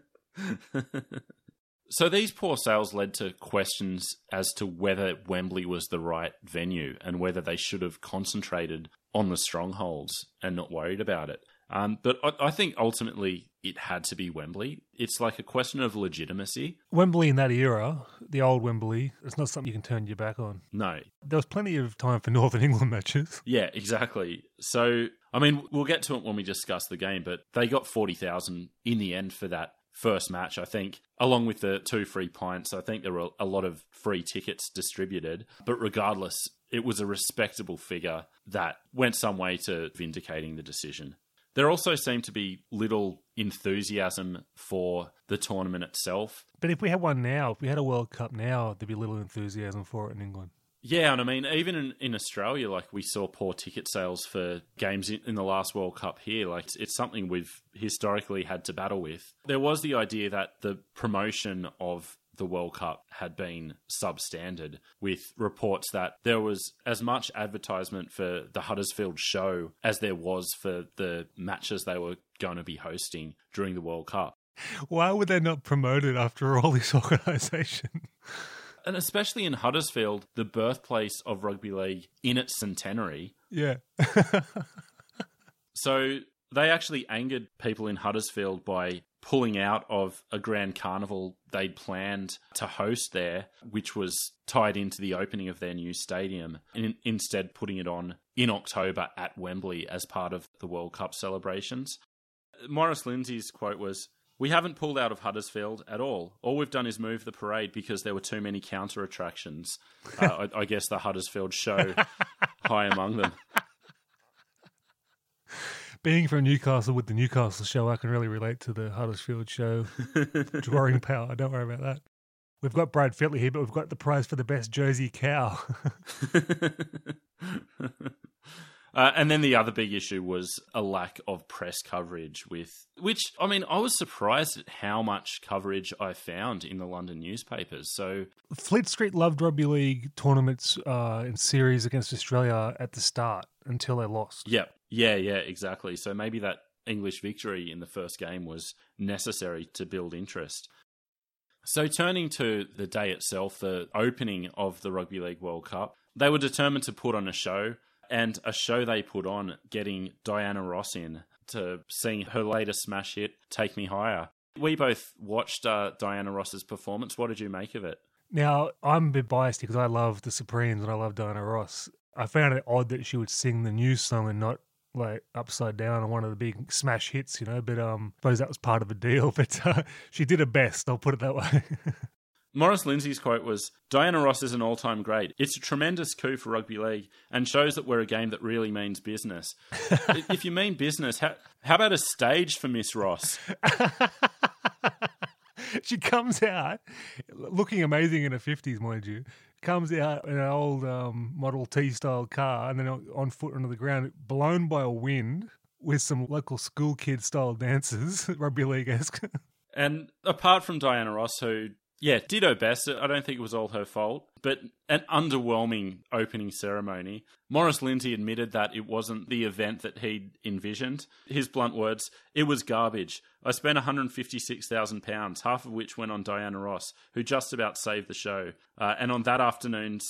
So these poor sales led to questions as to whether Wembley was the right venue and whether they should have concentrated on the strongholds and not worried about it. But I think ultimately it had to be Wembley. It's like a question of legitimacy. Wembley in that era, the old Wembley, it's not something you can turn your back on. No. There was plenty of time for Northern England matches. Yeah, exactly. So, I mean, we'll get to it when we discuss the game, but they got 40,000 in the end for that first match, I think, along with the 2 free pints. I think there were a lot of free tickets distributed, but regardless, it was a respectable figure that went some way to vindicating the decision. There also seemed to be little enthusiasm for the tournament itself. But if we had one now, if we had a World Cup now, there'd be little enthusiasm for it in England. Yeah, and I mean, even in Australia, like we saw poor ticket sales for games in the last World Cup here. Like it's something we've historically had to battle with. There was the idea that the promotion of the World Cup had been substandard, with reports that there was as much advertisement for the Huddersfield show as there was for the matches they were going to be hosting during the World Cup. Why would they not promote it after all this organisation? And especially in Huddersfield, the birthplace of rugby league in its centenary. Yeah. So they actually angered people in Huddersfield by pulling out of a grand carnival they'd planned to host there, which was tied into the opening of their new stadium, and instead putting it on in October at Wembley as part of the World Cup celebrations. Maurice Lindsay's quote was, "We haven't pulled out of Huddersfield at all. All we've done is move the parade because there were too many counter attractions." I guess the Huddersfield show high among them. Being from Newcastle with the Newcastle show, I can really relate to the Huddersfield show. Drawing power, don't worry about that. We've got Brad Fitley here, but we've got the prize for the best Jersey cow. And then the other big issue was a lack of press coverage which, I mean, I was surprised at how much coverage I found in the London newspapers. So Fleet Street loved rugby league tournaments and series against Australia at the start until they lost. Yeah, exactly. So maybe that English victory in the first game was necessary to build interest. So turning to the day itself, the opening of the Rugby League World Cup, they were determined to put on a show. And a show they put on, getting Diana Ross in to sing her latest smash hit, Take Me Higher. We both watched Diana Ross's performance. What did you make of it? Now, I'm a bit biased because I love the Supremes and I love Diana Ross. I found it odd that she would sing the new song and not like Upside Down on one of the big smash hits, but I suppose that was part of the deal. But she did her best, I'll put it that way. Maurice Lindsay's quote was, "Diana Ross is an all-time great. It's a tremendous coup for rugby league and shows that we're a game that really means business." If you mean business, how about a stage for Miss Ross? She comes out looking amazing in her 50s, mind you. Comes out in an old Model T style car and then on foot onto the ground, blown by a wind with some local school kid style dances, rugby league-esque. And apart from Diana Ross, who did her best. I don't think it was all her fault, but an underwhelming opening ceremony. Maurice Lindsay admitted that it wasn't the event that he'd envisioned. His blunt words, "It was garbage. I spent £156,000, half of which went on Diana Ross, who just about saved the show. And on that afternoon's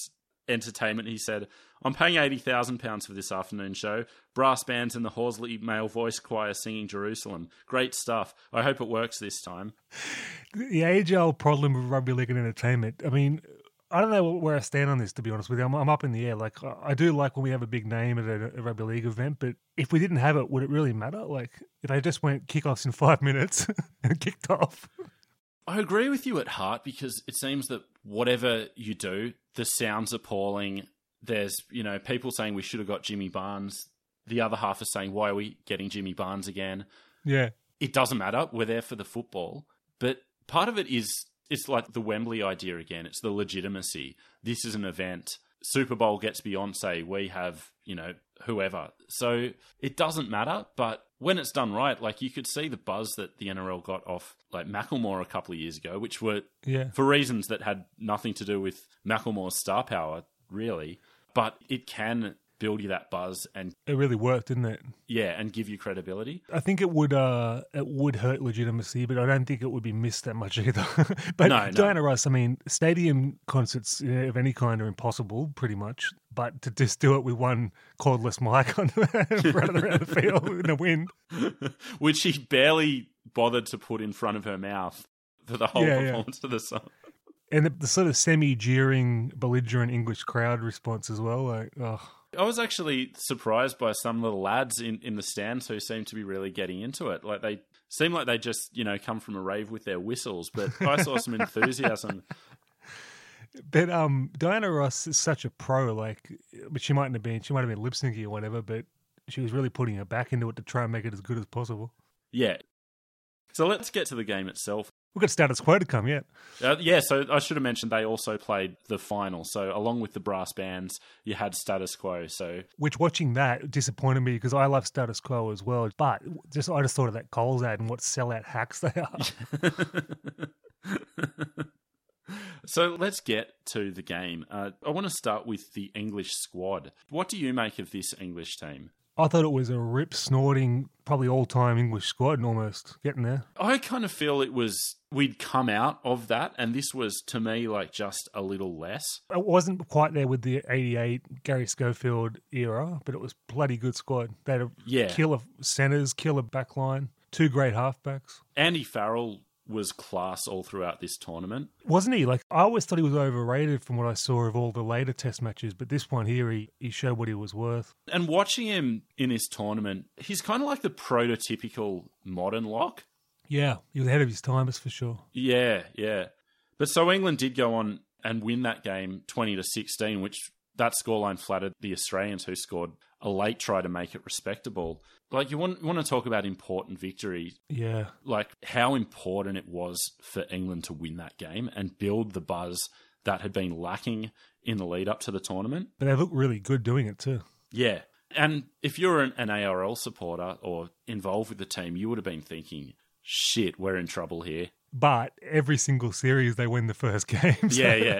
Entertainment, he said, "I'm paying £80,000 for this afternoon show. Brass bands and the Horsley Male Voice Choir singing Jerusalem. Great stuff. I hope it works this time." The age-old problem with rugby league and entertainment. I mean, I don't know where I stand on this, to be honest with you. I'm up in the air. Like, I do like when we have a big name at a rugby league event, but if we didn't have it, would it really matter? Like, if they just went kickoffs in 5 minutes and kicked off. I agree with you at heart, because it seems that whatever you do, the sound's appalling. There's, people saying we should have got Jimmy Barnes. The other half is saying, why are we getting Jimmy Barnes again? Yeah. It doesn't matter. We're there for the football. But part of it is, it's like the Wembley idea again. It's the legitimacy. This is an event. Super Bowl gets Beyonce. We have, whoever. So it doesn't matter. But when it's done right, like, you could see the buzz that the NRL got off like Macklemore a couple of years ago, which were for reasons that had nothing to do with Macklemore's star power, really. But it can build you that buzz, and it really worked, didn't it? Yeah, and give you credibility. I think it would hurt legitimacy, but I don't think it would be missed that much either. But no. Diana Ross, I mean, stadium concerts of any kind are impossible, pretty much. But to just do it with one cordless mic on running around the field in the wind, which she barely bothered to put in front of her mouth for the whole performance of the song. And the sort of semi-jeering, belligerent English crowd response as well. Like, I was actually surprised by some little lads in the stands who seemed to be really getting into it. Like, they seemed like they just, come from a rave with their whistles. But I saw some enthusiasm. But Diana Ross is such a pro. Like, but she might have been lip syncing or whatever. But she was really putting her back into it to try and make it as good as possible. Yeah. So let's get to the game itself. We've got Status Quo to come yet. So I should have mentioned they also played the final. So along with the brass bands, you had Status Quo. So which, watching that, disappointed me because I love Status Quo as well. But I just thought of that Coles ad and what sellout hacks they are. So let's get to the game. I want to start with the English squad. What do you make of this English team? I thought it was a rip-snorting, probably all-time English squad almost, getting there. I kind of feel we'd come out of that, and this was, to me, like just a little less. It wasn't quite there with the 88 Gary Schofield era, but it was a bloody good squad. They had killer centres, killer backline, two great halfbacks. Andy Farrell was class all throughout this tournament. Wasn't he? Like, I always thought he was overrated from what I saw of all the later test matches, but this one here, he showed what he was worth. And watching him in this tournament, he's kind of like the prototypical modern lock. Yeah, he was ahead of his time, that's for sure. Yeah. But so England did go on and win that game 20-16, which that scoreline flattered the Australians, who scored a late try to make it respectable. Like, you want to talk about important victory. Yeah. Like, how important it was for England to win that game and build the buzz that had been lacking in the lead up to the tournament. But they look really good doing it too. Yeah. And if you're an ARL supporter or involved with the team, you would have been thinking, shit, we're in trouble here. But every single series, they win the first game. So. Yeah.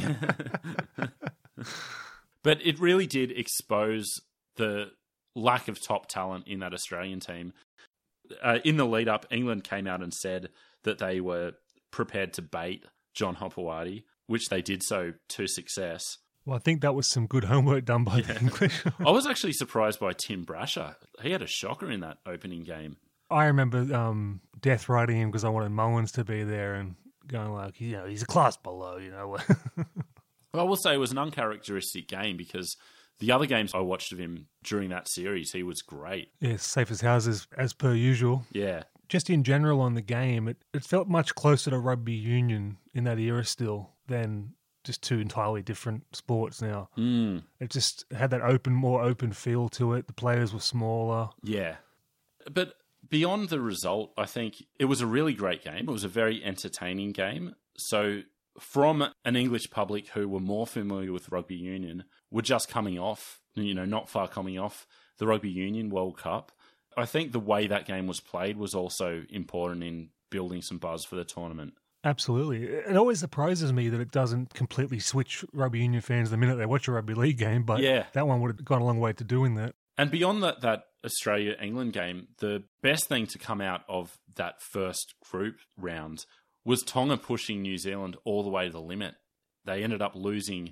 But it really did expose the lack of top talent in that Australian team. In the lead-up, England came out and said that they were prepared to bait John Hopoate, which they did so to success. Well, I think that was some good homework done by the English. I was actually surprised by Tim Brasher. He had a shocker in that opening game. I remember death riding him because I wanted Mullins to be there and going like, he's a class below, Well, I will say it was an uncharacteristic game because the other games I watched of him during that series, he was great. Yeah, safe as houses, as per usual. Yeah. Just in general on the game, it felt much closer to rugby union in that era still than just two entirely different sports now. It just had that more open feel to it. The players were smaller. Yeah. But beyond the result, I think it was a really great game. It was a very entertaining game. So from an English public who were more familiar with rugby union, were just coming off, not far coming off the Rugby Union World Cup, I think the way that game was played was also important in building some buzz for the tournament. Absolutely. It always surprises me that it doesn't completely switch rugby union fans the minute they watch a rugby league game, but that one would have gone a long way to doing that. And beyond that Australia-England game, the best thing to come out of that first group round was Tonga pushing New Zealand all the way to the limit. They ended up losing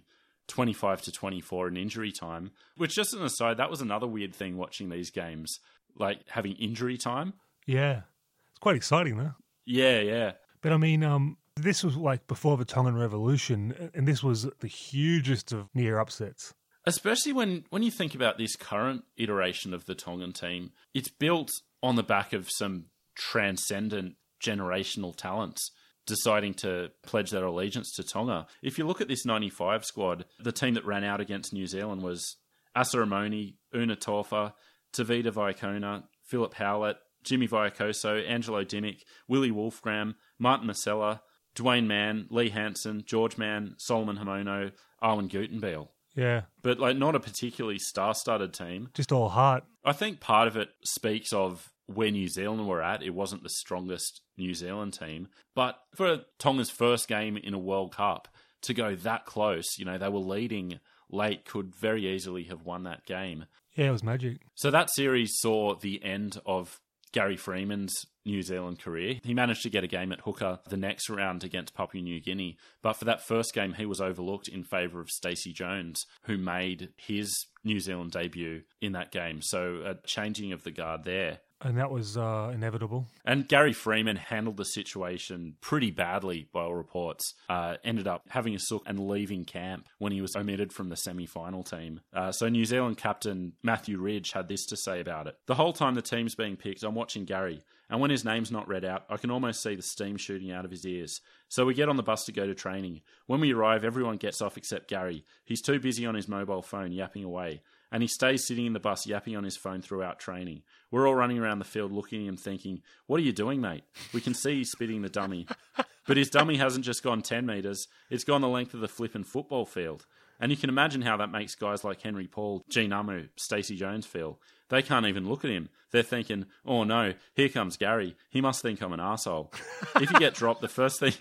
25-24 in injury time. Which, just an aside, that was another weird thing watching these games, like having injury time. Yeah. It's quite exciting, though. Yeah. But I mean, this was like before the Tongan Revolution, and this was the hugest of near upsets. Especially when you think about this current iteration of the Tongan team, it's built on the back of some transcendent generational talents deciding to pledge their allegiance to Tonga. If you look at this 95 squad, the team that ran out against New Zealand was Asa Amoni, Una Tofa, Tavita Vaikona, Philip Howlett, Jimmy Viacoso, Angelo Dimmick, Willie Wolfgram, Martin Masella, Dwayne Mann, Lee Hansen, George Mann, Solomon Hamono, Arwen Gutenbeil. Yeah. But like not a particularly star-studded team. Just all heart. I think part of it speaks of where New Zealand were at. It wasn't the strongest New Zealand team. But for Tonga's first game in a World Cup, to go that close, they were leading late, could very easily have won that game. Yeah, it was magic. So that series saw the end of Gary Freeman's New Zealand career. He managed to get a game at hooker the next round against Papua New Guinea, but for that first game he was overlooked in favour of Stacey Jones, who made his New Zealand debut in that game. So a changing of the guard there. And that was inevitable. And Gary Freeman handled the situation pretty badly by all reports. Ended up having a sook and leaving camp when he was omitted from the semi-final team. So New Zealand captain Matthew Ridge had this to say about it. The whole time the team's being picked, I'm watching Gary. And when his name's not read out, I can almost see the steam shooting out of his ears. So we get on the bus to go to training. When we arrive, everyone gets off except Gary. He's too busy on his mobile phone yapping away. And he stays sitting in the bus yapping on his phone throughout training. We're all running around the field looking at him thinking, what are you doing, mate? We can see he's spitting the dummy. But his dummy hasn't just gone 10 metres, it's gone the length of the flippin' football field. And you can imagine how that makes guys like Henry Paul, Gene Amu, Stacey Jones feel. They can't even look at him. They're thinking, oh no, here comes Gary. He must think I'm an arsehole. If you get dropped, the first thing...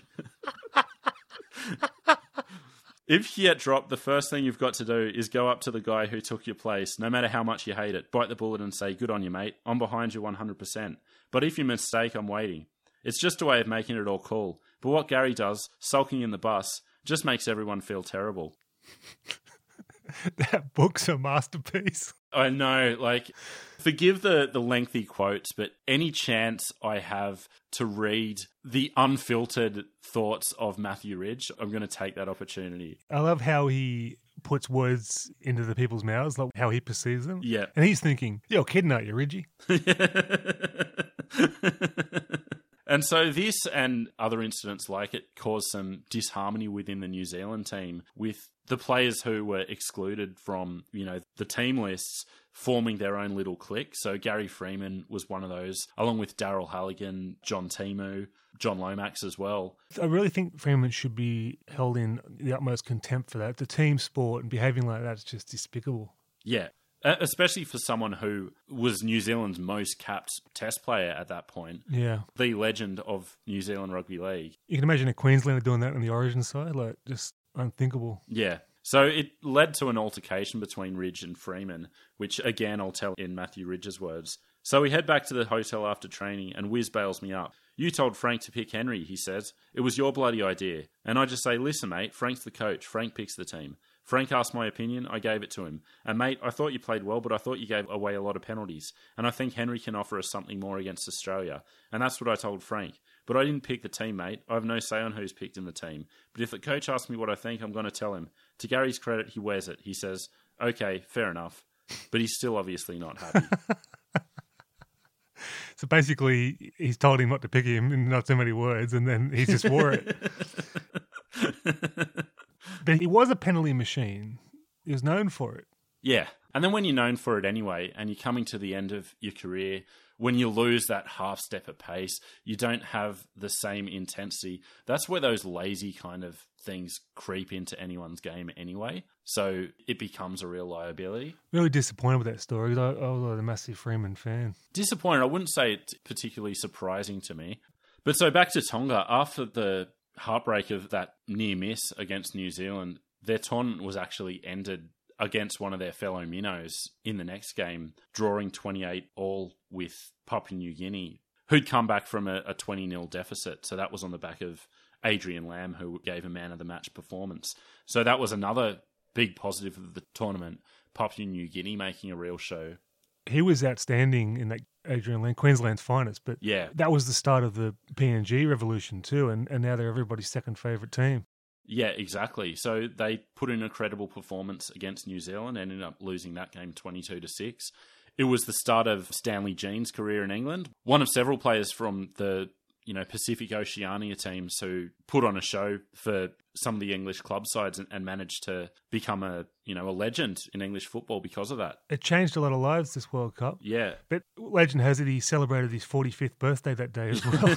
If you get dropped, the first thing you've got to do is go up to the guy who took your place, no matter how much you hate it, bite the bullet and say, good on you, mate. I'm behind you 100%. But if you mistake, I'm waiting. It's just a way of making it all cool. But what Gary does, sulking in the bus, just makes everyone feel terrible. That book's a masterpiece. I know, forgive the lengthy quotes, but any chance I have to read the unfiltered thoughts of Matthew Ridge, I'm going to take that opportunity. I love how he puts words into the people's mouths, like how he perceives them. Yeah. And he's thinking, you're kidding, aren't you, Ridgie? And so this and other incidents like it caused some disharmony within the New Zealand team, with the players who were excluded from, the team lists forming their own little clique. So Gary Freeman was one of those, along with Daryl Halligan, John Timu, John Lomax as well. I really think Freeman should be held in the utmost contempt for that. It's a team sport, and behaving like that is just despicable. Yeah. Especially for someone who was New Zealand's most capped test player at that point. Yeah. The legend of New Zealand Rugby League. You can imagine a Queenslander doing that on the Origin side, just unthinkable. Yeah. So it led to an altercation between Ridge and Freeman, which again I'll tell in Matthew Ridge's words. So we head back to the hotel after training and Wiz bails me up. You told Frank to pick Henry, he says. It was your bloody idea. And I just say, listen mate, Frank's the coach. Frank picks the team. Frank asked my opinion, I gave it to him. And mate, I thought you played well, but I thought you gave away a lot of penalties. And I think Henry can offer us something more against Australia. And that's what I told Frank. But I didn't pick the team, mate. I have no say on who's picked in the team. But if the coach asks me what I think, I'm going to tell him. To Gary's credit, he wears it. He says, okay, fair enough. But he's still obviously not happy. So basically, he's told him not to pick him in not so many words, and then he just wore it. But he was a penalty machine. He was known for it. Yeah. And then when you're known for it anyway, and you're coming to the end of your career, when you lose that half step at pace, you don't have the same intensity. That's where those lazy kind of things creep into anyone's game anyway. So it becomes a real liability. Really disappointed with that story because I was a massive Freeman fan. Disappointed. I wouldn't say it's particularly surprising to me. But so back to Tonga, after the heartbreak of that near miss against New Zealand, their tournament was actually ended against one of their fellow minnows in the next game, drawing 28 all with Papua New Guinea, who'd come back from a 20-0 deficit. So that was on the back of Adrian Lamb, who gave a man-of-the-match performance. So that was another big positive of the tournament, Papua New Guinea making a real show. He was outstanding in that Adrian Len, Queensland's finest, but Yeah. that was the start of the PNG revolution too, and now they're everybody's second favourite team. Yeah, exactly. So they put in a credible performance against New Zealand, ended up losing that game 22-6. It was the start of Stanley Jean's career in England, one of several players from the Pacific Oceania teams who put on a show for some of the English club sides and managed to become a legend in English football because of that. It changed a lot of lives, this World Cup. Yeah. But legend has it he celebrated his 45th birthday that day as well.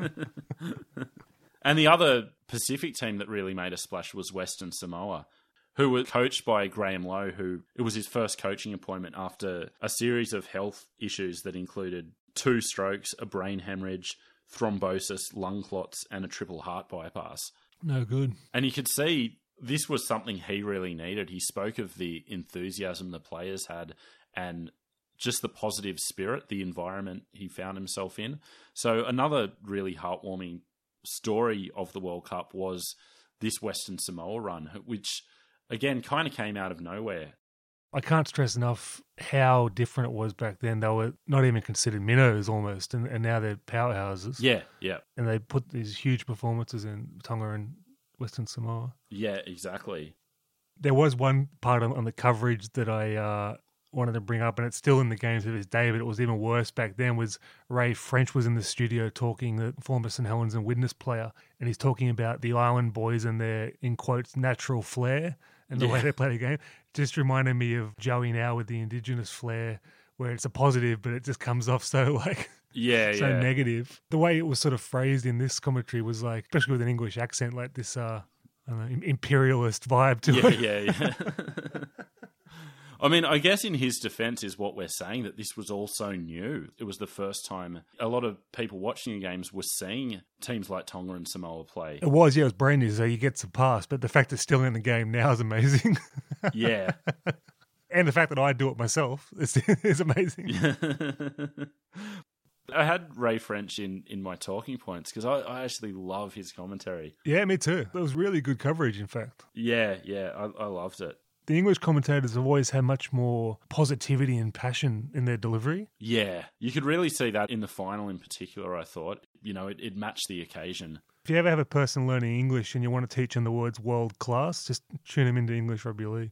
And the other Pacific team that really made a splash was Western Samoa, who was coached by Graham Lowe, who it was his first coaching appointment after a series of health issues that included 2 strokes, a brain hemorrhage, thrombosis, lung clots, and a triple heart bypass. No good. And you could see this was something he really needed. He spoke of the enthusiasm the players had and just the positive spirit, the environment he found himself in. So another really heartwarming story of the World Cup was this Western Samoa run, which, again, kind of came out of nowhere. I can't stress enough how different it was back then. They were not even considered minnows almost, and now they're powerhouses. Yeah, yeah. And they put these huge performances in Tonga and Western Samoa. Yeah, exactly. There was one part on the coverage that I wanted to bring up, and it's still in the game to this day, but it was even worse back then, was Ray French was in the studio talking, the former St Helens and Widnes player, and he's talking about the Island boys and their, in quotes, natural flair and the way they play the game. Just reminded me of Joey now with the Indigenous flair, where it's a positive, but it just comes off so negative. The way it was sort of phrased in this commentary was like, especially with an English accent, like this imperialist vibe to it. Yeah. I mean, I guess in his defense is what we're saying, that this was all so new. It was the first time a lot of people watching the games were seeing teams like Tonga and Samoa play. It was brand new, so you get some pass, but the fact it's still in the game now is amazing. Yeah. And the fact that I do it myself is amazing. I had Ray French in my talking points because I actually love his commentary. Yeah, me too. That was really good coverage, in fact. Yeah, I loved it. The English commentators have always had much more positivity and passion in their delivery. Yeah, you could really see that in the final in particular, I thought. It matched the occasion. If you ever have a person learning English and you want to teach them the words world class, just tune them into English Rugby League.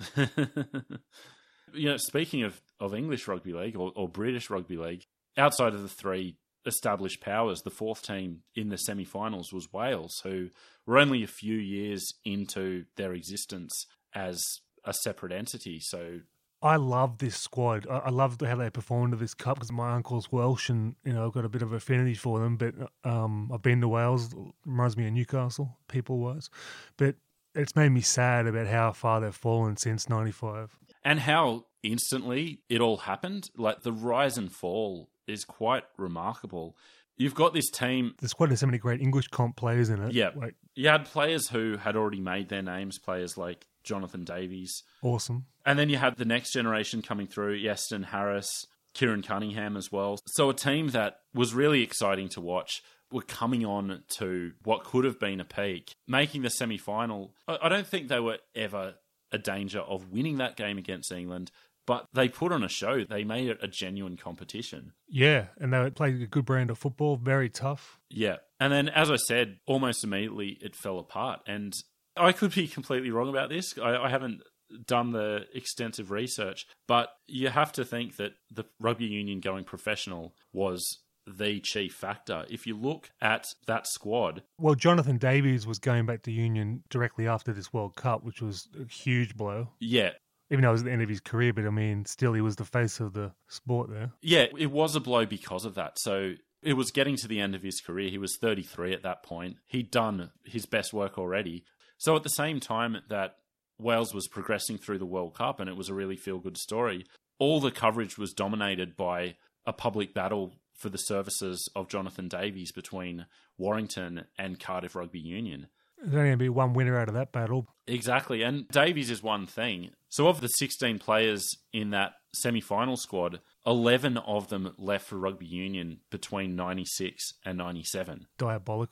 Speaking of English Rugby League or British Rugby League, outside of the 3 established powers, the 4th team in the semi-finals was Wales, who were only a few years into their existence as a separate entity. So I love this squad. I love how they performed at this cup because my uncle's Welsh and, I've got a bit of affinity for them. But I've been to Wales. It reminds me of Newcastle, people-wise. But it's made me sad about how far they've fallen since 95. And how instantly it all happened. Like, the rise and fall is quite remarkable. You've got this team. The squad has so many great English comp players in it. Yeah. You had players who had already made their names, players like Jonathan Davies. Awesome. And then you had the next generation coming through, Yeston Harris, Kieran Cunningham as well. So a team that was really exciting to watch were coming on to what could have been a peak, making the semi-final. I don't think they were ever a danger of winning that game against England, but they put on a show. They made it a genuine competition. Yeah, and they played a good brand of football, very tough. Yeah. And then, as I said, almost immediately it fell apart. And I could be completely wrong about this. I haven't done the extensive research, but you have to think that the rugby union going professional was the chief factor. If you look at that squad... Well, Jonathan Davies was going back to union directly after this World Cup, which was a huge blow. Yeah. Even though it was at the end of his career, but still he was the face of the sport there. Yeah, it was a blow because of that. So it was getting to the end of his career. He was 33 at that point. He'd done his best work already. So at the same time that Wales was progressing through the World Cup, and it was a really feel-good story, all the coverage was dominated by a public battle for the services of Jonathan Davies between Warrington and Cardiff Rugby Union. There's only going to be one winner out of that battle. Exactly, and Davies is one thing. So of the 16 players in that semi-final squad, 11 of them left for Rugby Union between 96 and 97. Diabolical.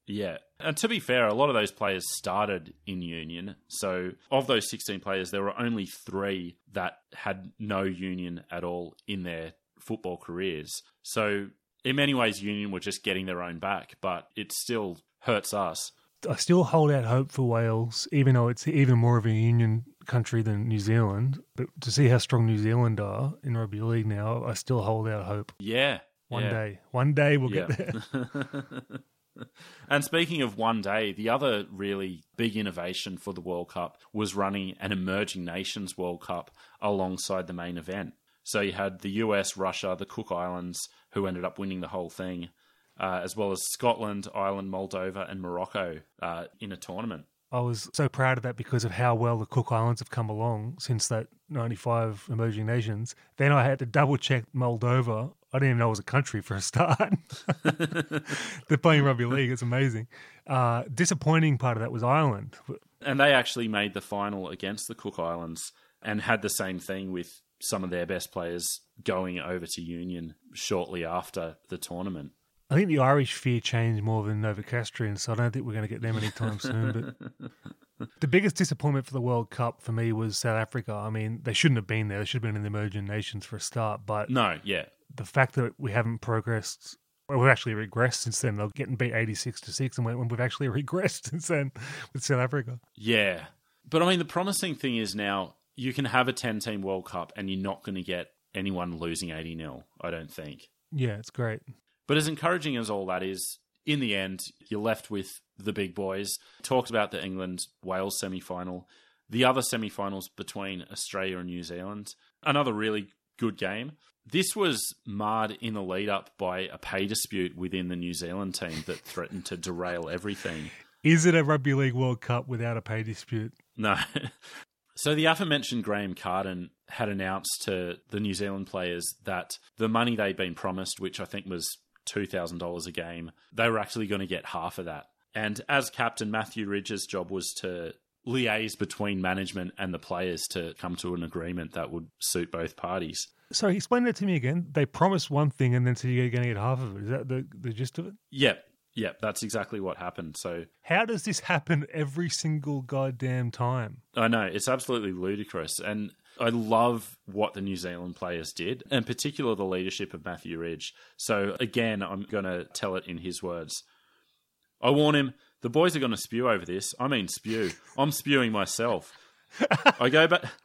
Yeah. And to be fair, a lot of those players started in union. So of those 16 players, there were only 3 that had no union at all in their football careers. So in many ways, union were just getting their own back, but it still hurts us. I still hold out hope for Wales, even though it's even more of a union country than New Zealand. But to see how strong New Zealand are in rugby league now, I still hold out hope. Yeah. One day we'll get there. And speaking of one day, the other really big innovation for the World Cup was running an Emerging Nations World Cup alongside the main event. So you had the US, Russia, the Cook Islands, who ended up winning the whole thing, as well as Scotland, Ireland, Moldova, and Morocco in a tournament. I was so proud of that because of how well the Cook Islands have come along since that 95 Emerging Nations. Then I had to double check Moldova. I didn't even know it was a country for a start. They're playing rugby league. It's amazing. Disappointing part of that was Ireland. And they actually made the final against the Cook Islands and had the same thing with some of their best players going over to Union shortly after the tournament. I think the Irish fear changed more than Novocastrians, so I don't think we're going to get them anytime soon. But the biggest disappointment for the World Cup for me was South Africa. I mean, they shouldn't have been there. They should have been in the Emerging Nations for a start. But no, yeah. The fact that we haven't progressed, well, we've actually regressed since then. They're getting beat 86-6, and we've actually regressed since then with South Africa. Yeah. But I mean, the promising thing is now you can have a 10-team World Cup and you're not going to get anyone losing 80-0, I don't think. Yeah, it's great. But as encouraging as all that is, in the end, you're left with the big boys. Talked about the England-Wales semi-final. The other semi-finals between Australia and New Zealand. Another really good game. This was marred in the lead-up by a pay dispute within the New Zealand team that threatened to derail everything. Is it a Rugby League World Cup without a pay dispute? No. So the aforementioned Graham Carden had announced to the New Zealand players that the money they'd been promised, which I think was $2,000 a game, they were actually going to get half of that. And as captain, Matthew Ridge's job was to liaise between management and the players to come to an agreement that would suit both parties. So explain that to me again. They promised one thing and then said you're going to get half of it. Is that the gist of it? Yep, that's exactly what happened. So how does this happen every single goddamn time? I know, it's absolutely ludicrous. And I love what the New Zealand players did, in particular the leadership of Matthew Ridge. So again, I'm going to tell it in his words. I warn him, the boys are going to spew over this. I mean spew. I'm spewing myself. I go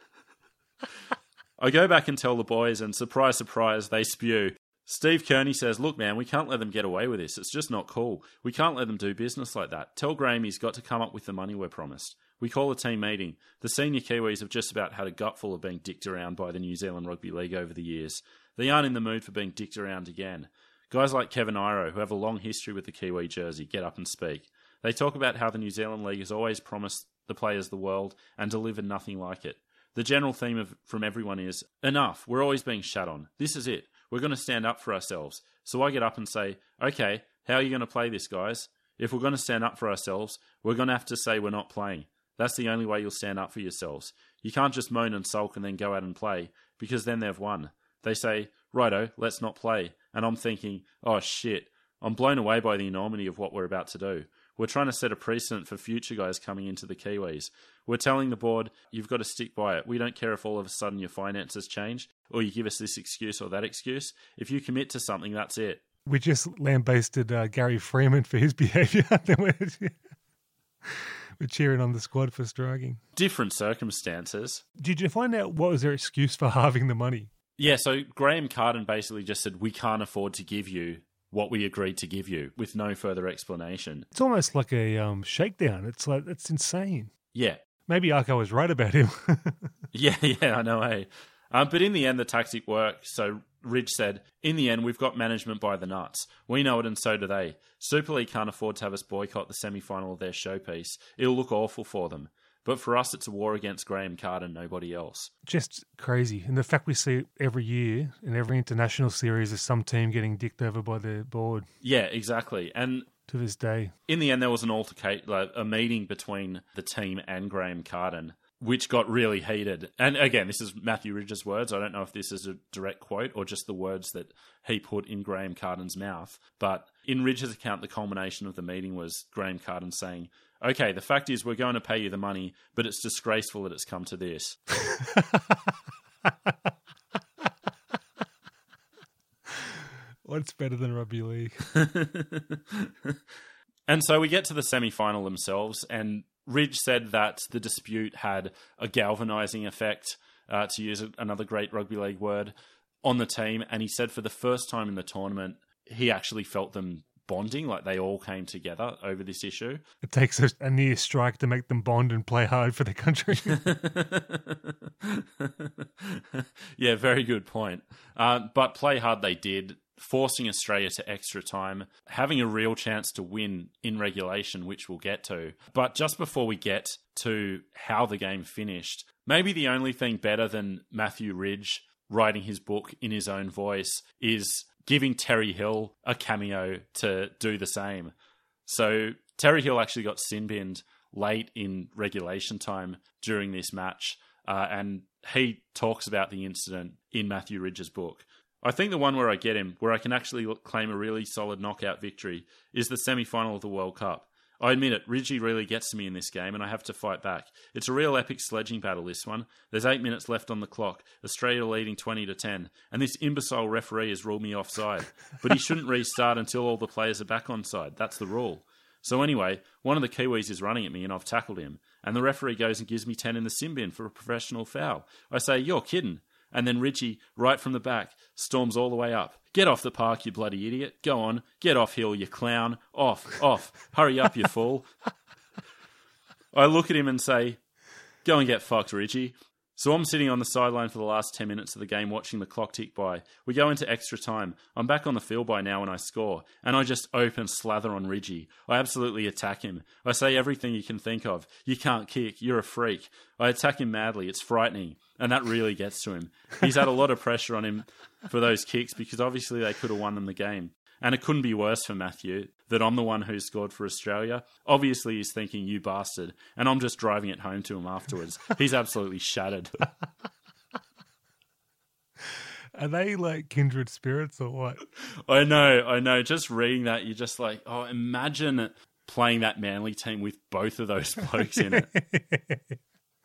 back and tell the boys, and surprise, surprise, they spew. Steve Kearney says, look, man, we can't let them get away with this. It's just not cool. We can't let them do business like that. Tell Graham he's got to come up with the money we're promised. We call a team meeting. The senior Kiwis have just about had a gutful of being dicked around by the New Zealand Rugby League over the years. They aren't in the mood for being dicked around again. Guys like Kevin Iro, who have a long history with the Kiwi jersey, get up and speak. They talk about how the New Zealand League has always promised the players the world and delivered nothing like it. The general theme from everyone is, enough, we're always being shat on. This is it. We're going to stand up for ourselves. So I get up and say, okay, how are you going to play this, guys? If we're going to stand up for ourselves, we're going to have to say we're not playing. That's the only way you'll stand up for yourselves. You can't just moan and sulk and then go out and play, because then they've won. They say, righto, let's not play. And I'm thinking, oh shit, I'm blown away by the enormity of what we're about to do. We're trying to set a precedent for future guys coming into the Kiwis. We're telling the board, you've got to stick by it. We don't care if all of a sudden your finances change or you give us this excuse or that excuse. If you commit to something, that's it. We just lambasted Gary Freeman for his behaviour. We're cheering on the squad for striking. Different circumstances. Did you find out what was their excuse for halving the money? Yeah, so Graham Carden basically just said, we can't afford to give you what we agreed to give you, with no further explanation. It's almost like a shakedown. It's insane. Yeah. Maybe Arco was right about him. Yeah, I know, eh? But in the end, the tactic worked. So Ridge said, in the end, we've got management by the nuts. We know it and so do they. Super League can't afford to have us boycott the semi-final of their showpiece. It'll look awful for them. But for us, it's a war against Graham Carden, nobody else. Just crazy. And the fact we see it every year in every international series is some team getting dicked over by the board. Yeah, exactly. And to this day. In the end, there was a meeting between the team and Graham Carden. which got really heated. And again, this is Matthew Ridge's words. I don't know if this is a direct quote or just the words that he put in Graham Carden's mouth. But in Ridge's account, the culmination of the meeting was Graham Carden saying, "Okay, the fact is we're going to pay you the money, but it's disgraceful that it's come to this." What's better than rugby league? And so we get to the semi-final themselves, and Ridge said that the dispute had a galvanising effect, to use another great rugby league word, on the team. And he said for the first time in the tournament, he actually felt them bonding, like they all came together over this issue. It takes a near strike to make them bond and play hard for the country. Yeah, very good point. But play hard they did, forcing Australia to extra time, having a real chance to win in regulation, which we'll get to. But just before we get to how the game finished, maybe the only thing better than Matthew Ridge writing his book in his own voice is giving Terry Hill a cameo to do the same. So Terry Hill actually got sin-binned late in regulation time during this match, and he talks about the incident in Matthew Ridge's book. I think the one where I get him, where I can actually claim a really solid knockout victory, is the semi-final of the World Cup. I admit it, Ridgie really gets to me in this game and I have to fight back. It's a real epic sledging battle, this one. There's 8 minutes left on the clock, Australia leading 20-10, and this imbecile referee has ruled me offside. But he shouldn't restart until all the players are back onside. That's the rule. So anyway, one of the Kiwis is running at me and I've tackled him, and the referee goes and gives me 10 in the sin bin for a professional foul. I say, "You're kidding." And then Ridgie, right from the back, storms all the way up. "Get off the park, you bloody idiot. Go on. Get off Hill, you clown. Off. Hurry up, you fool." I look at him and say, "Go and get fucked, Ridgie." So I'm sitting on the sideline for the last 10 minutes of the game watching the clock tick by. We go into extra time. I'm back on the field by now and I score. And I just open slather on Ridgie. I absolutely attack him. I say everything you can think of. "You can't kick. You're a freak." I attack him madly. It's frightening. And that really gets to him. He's had a lot of pressure on him for those kicks because obviously they could have won them the game. And it couldn't be worse for Matthew that I'm the one who scored for Australia. Obviously, he's thinking, "You bastard." And I'm just driving it home to him afterwards. He's absolutely shattered. Are they like kindred spirits or what? I know. Just reading that, you're just like, oh, imagine playing that Manly team with both of those blokes in it.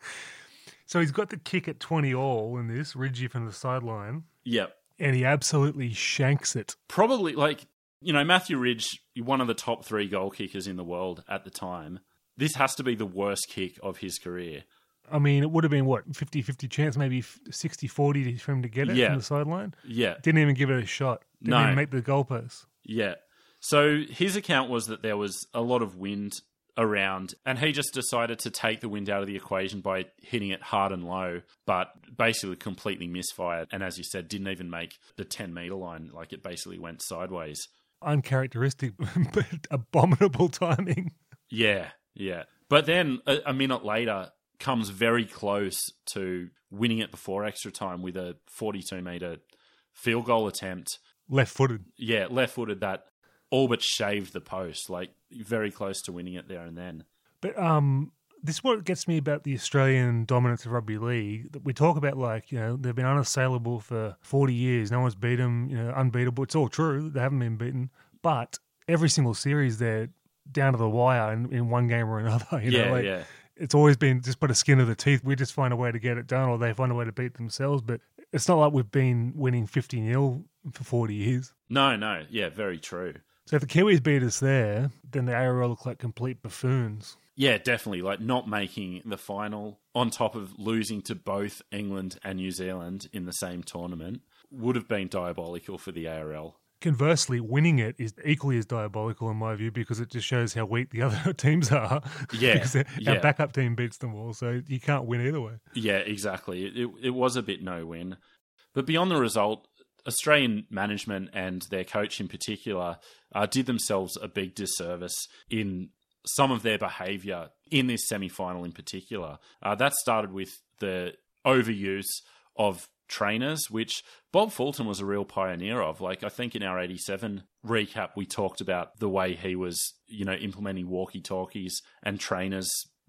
So he's got the kick at 20-all in this, Ridgie from the sideline. Yep. And he absolutely shanks it. Probably, Matthew Ridge, one of the top 3 goal kickers in the world at the time. This has to be the worst kick of his career. I mean, it would have been, 50-50 chance, maybe 60-40 for him to get it from the sideline? Yeah. Didn't even give it a shot. Didn't even make the goalpost. Yeah. So his account was that there was a lot of wind around, and he just decided to take the wind out of the equation by hitting it hard and low, but basically completely misfired. And as you said, didn't even make the 10-metre line. Like, it basically went sideways. Uncharacteristic, but abominable timing. Yeah. But then a minute later comes very close to winning it before extra time with a 42-metre field goal attempt. Left-footed. Yeah, left-footed that all but shaved the post, like very close to winning it there and then. But this is what gets me about the Australian dominance of rugby league. That we talk about, they've been unassailable for 40 years. No one's beat them, unbeatable. It's all true. They haven't been beaten. But every single series, they're down to the wire in one game or another. Yeah. It's always been just by the skin of the teeth. We just find a way to get it done, or they find a way to beat themselves. But it's not like we've been winning 50-0 for 40 years. No. Yeah, very true. So if the Kiwis beat us there, then the ARL look like complete buffoons. Yeah, definitely. Like, not making the final on top of losing to both England and New Zealand in the same tournament would have been diabolical for the ARL. Conversely, winning it is equally as diabolical in my view because it just shows how weak the other teams are. Yeah. Because our backup team beats them all, so you can't win either way. Yeah, exactly. It was a bit no-win. But beyond the result, Australian management and their coach in particular did themselves a big disservice in some of their behaviour in this semi-final in particular. That started with the overuse of trainers, which Bob Fulton was a real pioneer of. Like, I think in our 87 recap, we talked about the way he was, implementing walkie-talkies and trainers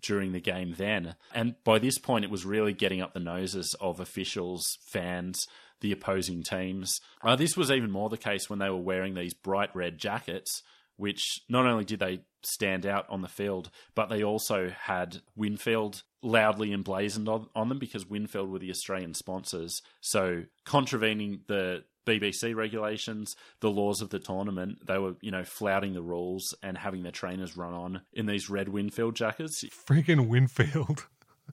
during the game then. And by this point, it was really getting up the noses of officials, fans, the opposing teams. This was even more the case when they were wearing these bright red jackets, which not only did they stand out on the field, but they also had Winfield loudly emblazoned on them because Winfield were the Australian sponsors. So contravening the BBC regulations, the laws of the tournament, they were, flouting the rules and having their trainers run on in these red Winfield jackets. Freaking Winfield.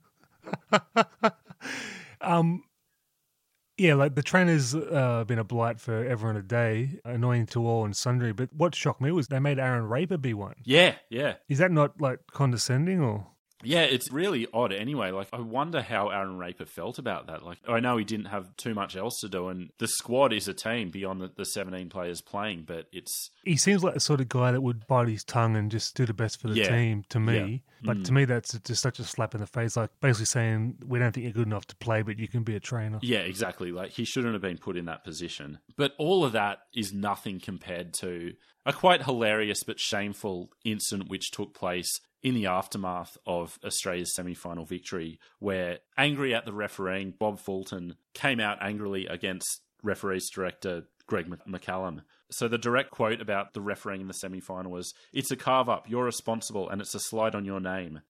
Yeah, like the trainer's been a blight for everyone a day, annoying to all and sundry. But what shocked me was they made Aaron Raper be one. Yeah. Is that not like condescending or? Yeah, it's really odd anyway. Like, I wonder how Aaron Raper felt about that. Like, I know he didn't have too much else to do, and the squad is a team beyond the 17 players playing, but it's... He seems like the sort of guy that would bite his tongue and just do the best for the team, to me. Yeah. But to me, that's just such a slap in the face, like basically saying, we don't think you're good enough to play, but you can be a trainer. Yeah, exactly. Like, he shouldn't have been put in that position. But all of that is nothing compared to a quite hilarious but shameful incident which took place in the aftermath of Australia's semi-final victory, where, angry at the refereeing, Bob Fulton came out angrily against referees director Greg McCallum. So the direct quote about the refereeing in the semi-final was, "It's a carve-up, you're responsible, and it's a slide on your name."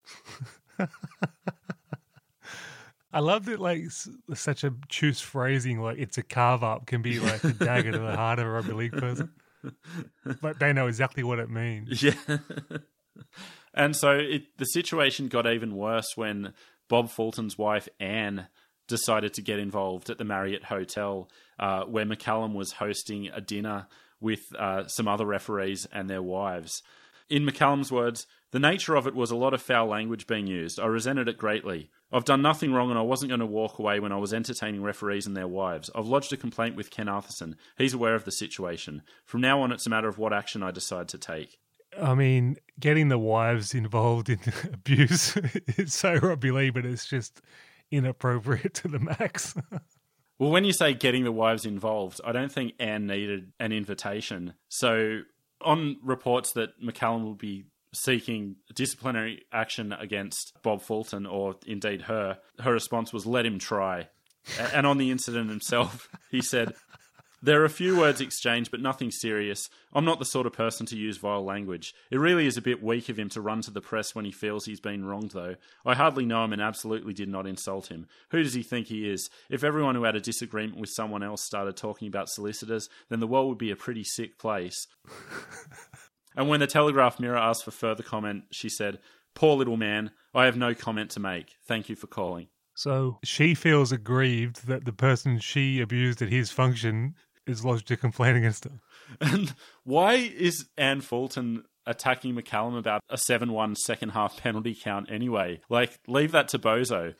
I love that, like, such a choose phrasing, like, it's a carve-up can be like a dagger to the heart of a rugby league person. But they know exactly what it means. Yeah. And so the situation got even worse when Bob Fulton's wife, Anne, decided to get involved at the Marriott Hotel, where McCallum was hosting a dinner with some other referees and their wives. In McCallum's words, "The nature of it was a lot of foul language being used. I resented it greatly. I've done nothing wrong and I wasn't going to walk away when I was entertaining referees and their wives. I've lodged a complaint with Ken Arthurson. He's aware of the situation. From now on, it's a matter of what action I decide to take." I mean, getting the wives involved in abuse is so rugby league, but it's just inappropriate to the max. Well, when you say getting the wives involved, I don't think Anne needed an invitation. So on reports that McCallum will be seeking disciplinary action against Bob Fulton, or indeed her response was, "Let him try." And on the incident himself, he said, "There are a few words exchanged, but nothing serious. I'm not the sort of person to use vile language. It really is a bit weak of him to run to the press when he feels he's been wronged, though. I hardly know him and absolutely did not insult him. Who does he think he is? If everyone who had a disagreement with someone else started talking about solicitors, then the world would be a pretty sick place." And when the Telegraph Mirror asked for further comment, she said, "Poor little man, I have no comment to make. Thank you for calling." So she feels aggrieved that the person she abused at his function is lodged a complaint against her. And why is Anne Fulton attacking McCallum about a 7-1 second half penalty count anyway? Like, leave that to Bozo.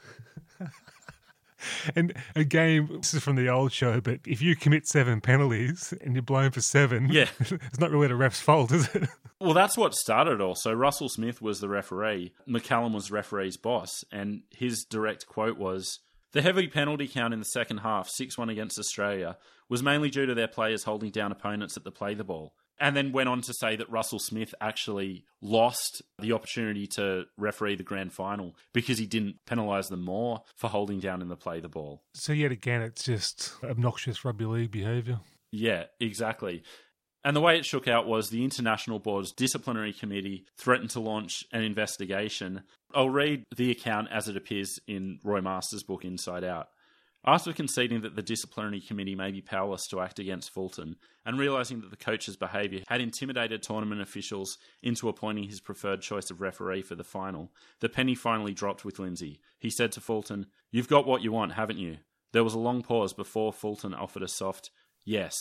And a game, this is from the old show, but if you commit 7 penalties and you're blown for 7, yeah, it's not really the ref's fault, is it? Well, that's what started it all. So Russell Smith was the referee. McCallum was referee's boss. And his direct quote was, "The heavy penalty count in the second half, 6-1 against Australia, was mainly due to their players holding down opponents at the play the ball." And then went on to say that Russell Smith actually lost the opportunity to referee the grand final because he didn't penalise them more for holding down in the play the ball. So yet again, it's just obnoxious rugby league behaviour. Yeah, exactly. And the way it shook out was the International Board's disciplinary committee threatened to launch an investigation. I'll read the account as it appears in Roy Masters' book Inside Out. After conceding that the disciplinary committee may be powerless to act against Fulton, and realising that the coach's behaviour had intimidated tournament officials into appointing his preferred choice of referee for the final, the penny finally dropped with Lindsay. He said to Fulton, "You've got what you want, haven't you?" There was a long pause before Fulton offered a soft, "Yes."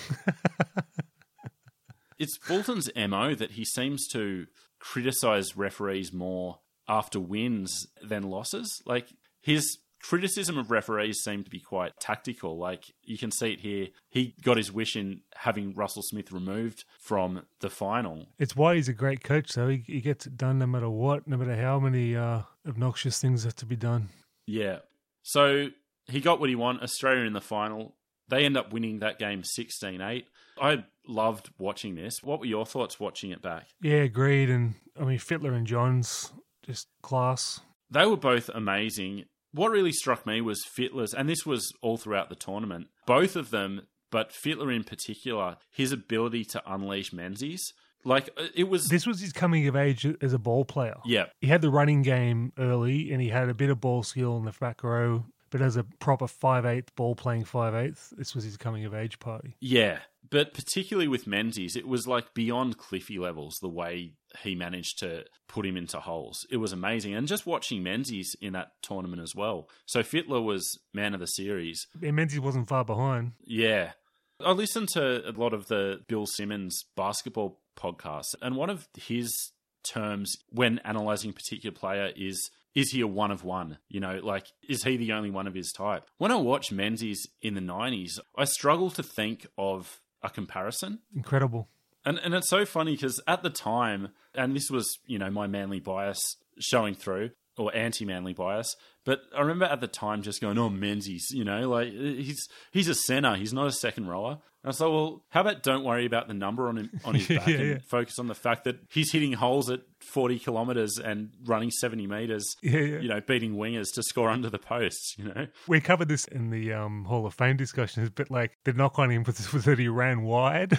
It's Fulton's MO that he seems to criticise referees more after wins than losses. Like, his criticism of referees seemed to be quite tactical. Like, you can see it here. He got his wish in having Russell Smith removed from the final. It's why he's a great coach, though. He gets it done no matter what, no matter how many obnoxious things have to be done. Yeah. So he got what he wanted. Australia in the final. They end up winning that game 16-8. I loved watching this. What were your thoughts watching it back? Yeah, agreed. And I mean, Fittler and Johns just class. They were both amazing. What really struck me was Fittler's, and this was all throughout the tournament, both of them, but Fittler in particular, his ability to unleash Menzies. Like, it was... This was his coming of age as a ball player. Yeah. He had the running game early, and he had a bit of ball skill in the back row, but as a proper 5'8", ball playing 5'8", this was his coming of age party. Yeah, but particularly with Menzies, it was like beyond Cliffy levels, the way he managed to put him into holes. It was amazing. And just watching Menzies in that tournament as well. So Fittler was man of the series. And Menzies wasn't far behind. Yeah. I listened to a lot of the Bill Simmons basketball podcasts, and one of his terms when analysing a particular player is he a one of one? You know, like, is he the only one of his type? When I watch Menzies in the 90s, I struggle to think of a comparison. Incredible. And it's so funny because at the time, and this was, you know, my manly bias showing through, or anti-manly bias, but I remember at the time just going, oh, Menzies, you know, like, he's a centre, he's not a second rower. And I was like, well, how about don't worry about the number on his back and focus on the fact that he's hitting holes at 40 kilometres and running 70 metres, you know, beating wingers to score under the posts, you know. We covered this in the Hall of Fame discussions, but like the knock on him was that he ran wide.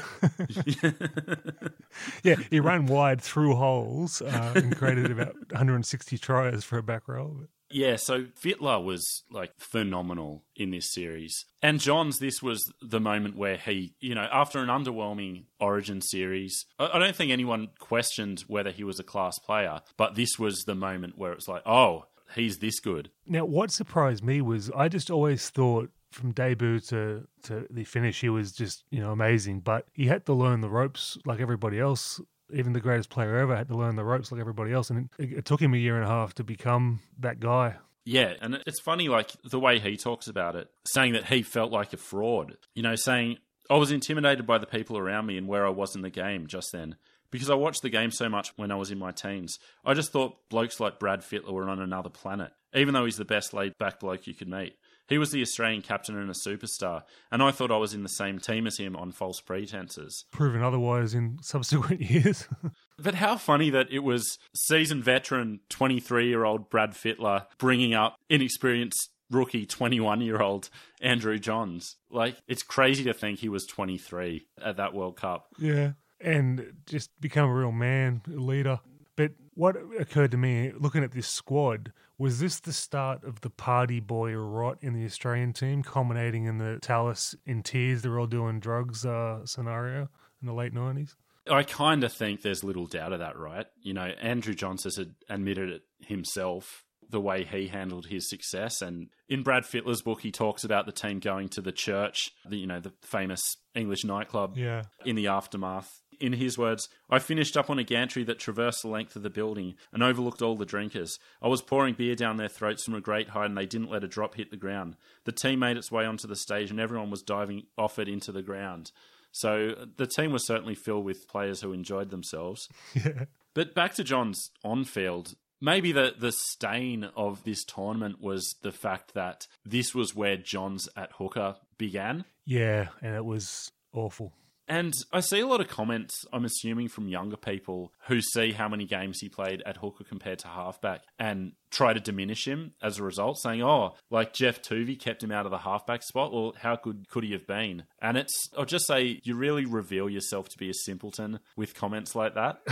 Yeah, he ran wide through holes and created about 160 tries for a back row. Yeah, so Fittler was, like, phenomenal in this series. And Johns, this was the moment where he, you know, after an underwhelming Origin series, I don't think anyone questioned whether he was a class player, but this was the moment where it's like, oh, he's this good. Now, what surprised me was I just always thought from debut to the finish, he was just, you know, amazing, but he had to learn the ropes like everybody else. Even the greatest player ever had to learn the ropes like everybody else. And it took him a year and a half to become that guy. Yeah, and it's funny, like, the way he talks about it, saying that he felt like a fraud. You know, saying, I was intimidated by the people around me and where I was in the game just then. Because I watched the game so much when I was in my teens. I just thought blokes like Brad Fittler were on another planet, even though he's the best laid-back bloke you could meet. He was the Australian captain and a superstar, and I thought I was in the same team as him on false pretenses. Proven otherwise in subsequent years. But how funny that it was seasoned veteran 23-year-old Brad Fittler bringing up inexperienced rookie 21-year-old Andrew Johns. Like, it's crazy to think he was 23 at that World Cup. Yeah, and just become a real man, a leader. But what occurred to me, looking at this squad, was this the start of the party boy rot in the Australian team, culminating in the Tallis in tears, they're all doing drugs scenario in the late 90s? I kind of think there's little doubt of that, right? You know, Andrew Johns has admitted it himself, the way he handled his success. And in Brad Fittler's book, he talks about the team going to the church, the famous English nightclub in the aftermath. In his words, I finished up on a gantry that traversed the length of the building and overlooked all the drinkers. I was pouring beer down their throats from a great height and they didn't let a drop hit the ground. The team made its way onto the stage and everyone was diving off it into the ground. So the team was certainly filled with players who enjoyed themselves. Yeah. But back to Johns on field, maybe the stain of this tournament was the fact that this was where Johns at hooker began. Yeah, and it was awful. And I see a lot of comments, I'm assuming from younger people, who see how many games he played at hooker compared to halfback and try to diminish him as a result, saying, oh, like Jeff Tuvey kept him out of the halfback spot. Well, how good could he have been? And I'll just say, you really reveal yourself to be a simpleton with comments like that.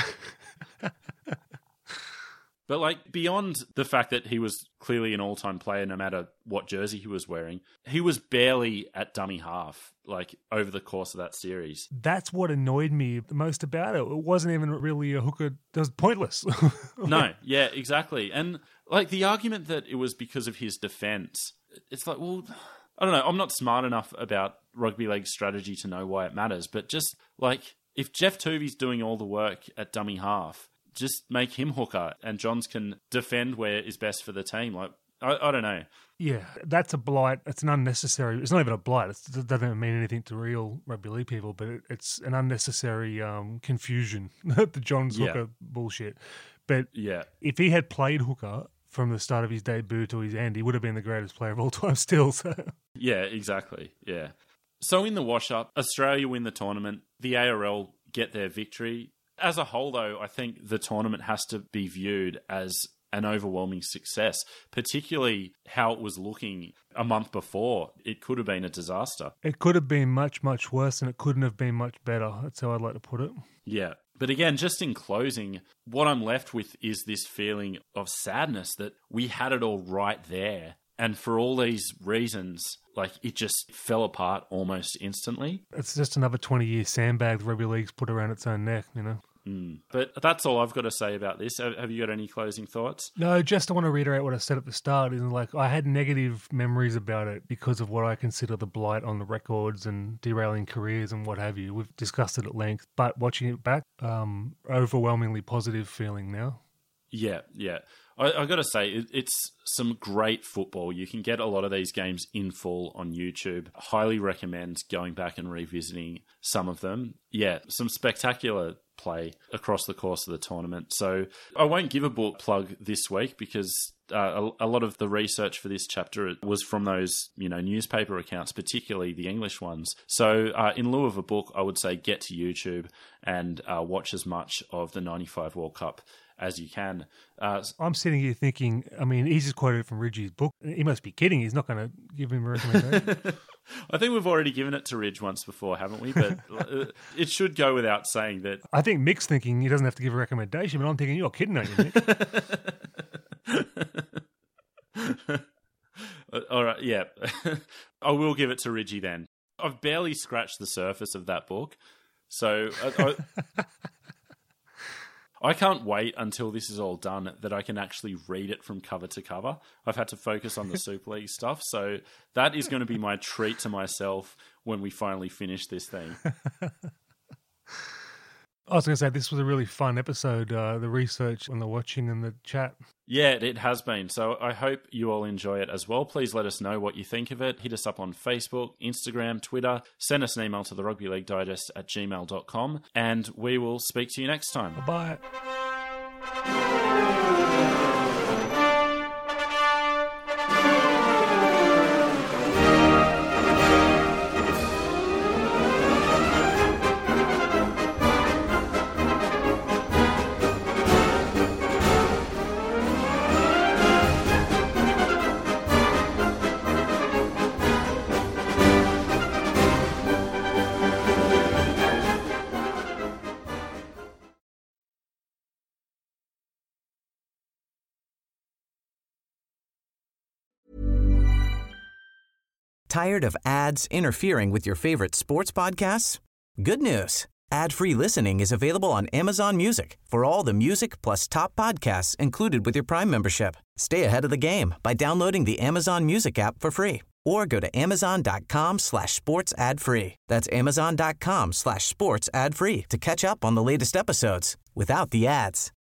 But like beyond the fact that he was clearly an all-time player no matter what jersey he was wearing, he was barely at dummy half, like over the course of that series. That's what annoyed me the most about it. It wasn't even really a hooker. It was pointless. No, yeah, exactly. And like the argument that it was because of his defense, it's like, well, I don't know. I'm not smart enough about rugby league strategy to know why it matters. But just like if Jeff Tuvey's doing all the work at dummy half, just make him hooker and Johns can defend where is best for the team. Like, I don't know. Yeah, that's a blight. It's an unnecessary... It's not even a blight. It doesn't mean anything to real rugby league people, but it's an unnecessary confusion, the Johns hooker bullshit. But if he had played hooker from the start of his debut to his end, he would have been the greatest player of all time still. So. Yeah, exactly. Yeah. So in the wash-up, Australia win the tournament. The ARL get their victory. As a whole, though, I think the tournament has to be viewed as an overwhelming success, particularly how it was looking a month before. It could have been a disaster. It could have been much, much worse, and it couldn't have been much better. That's how I'd like to put it. Yeah. But again, just in closing, what I'm left with is this feeling of sadness that we had it all right there. And for all these reasons, like, it just fell apart almost instantly. It's just another 20-year sandbag the rugby league's put around its own neck, you know. But that's all I've got to say about this. Have you got any closing thoughts? No, just I want to reiterate what I said at the start. Is like, I had negative memories about it because of what I consider the blight on the records and derailing careers and what have you. We've discussed it at length. But watching it back, overwhelmingly positive feeling now. Yeah. I got to say, it's some great football. You can get a lot of these games in full on YouTube. Highly recommend going back and revisiting some of them. Yeah, some spectacular play across the course of the tournament. So I won't give a book plug this week because a lot of the research for this chapter was from those, newspaper accounts, particularly the English ones. So in lieu of a book, I would say get to YouTube and watch as much of the 95 World Cup as you can. I'm sitting here thinking, he's just quoted from Ridgie's book. He must be kidding. He's not going to give him a recommendation. I think we've already given it to Ridge once before, haven't we? But it should go without saying that... I think Mick's thinking he doesn't have to give a recommendation, but I'm thinking, you're kidding, aren't you, Mick? All right, yeah. I will give it to Ridgie then. I've barely scratched the surface of that book. So... I can't wait until this is all done that I can actually read it from cover to cover. I've had to focus on the Super League stuff, so that is going to be my treat to myself when we finally finish this thing. I was going to say, this was a really fun episode, the research and the watching and the chat. Yeah, it has been. So I hope you all enjoy it as well. Please let us know what you think of it. Hit us up on Facebook, Instagram, Twitter. Send us an email to therugbyleaguedigest@gmail.com, and we will speak to you next time. Bye-bye. Tired of ads interfering with your favorite sports podcasts? Good news. Ad-free listening is available on Amazon Music for all the music plus top podcasts included with your Prime membership. Stay ahead of the game by downloading the Amazon Music app for free or go to amazon.com/sports ad free. That's amazon.com/sports ad free to catch up on the latest episodes without the ads.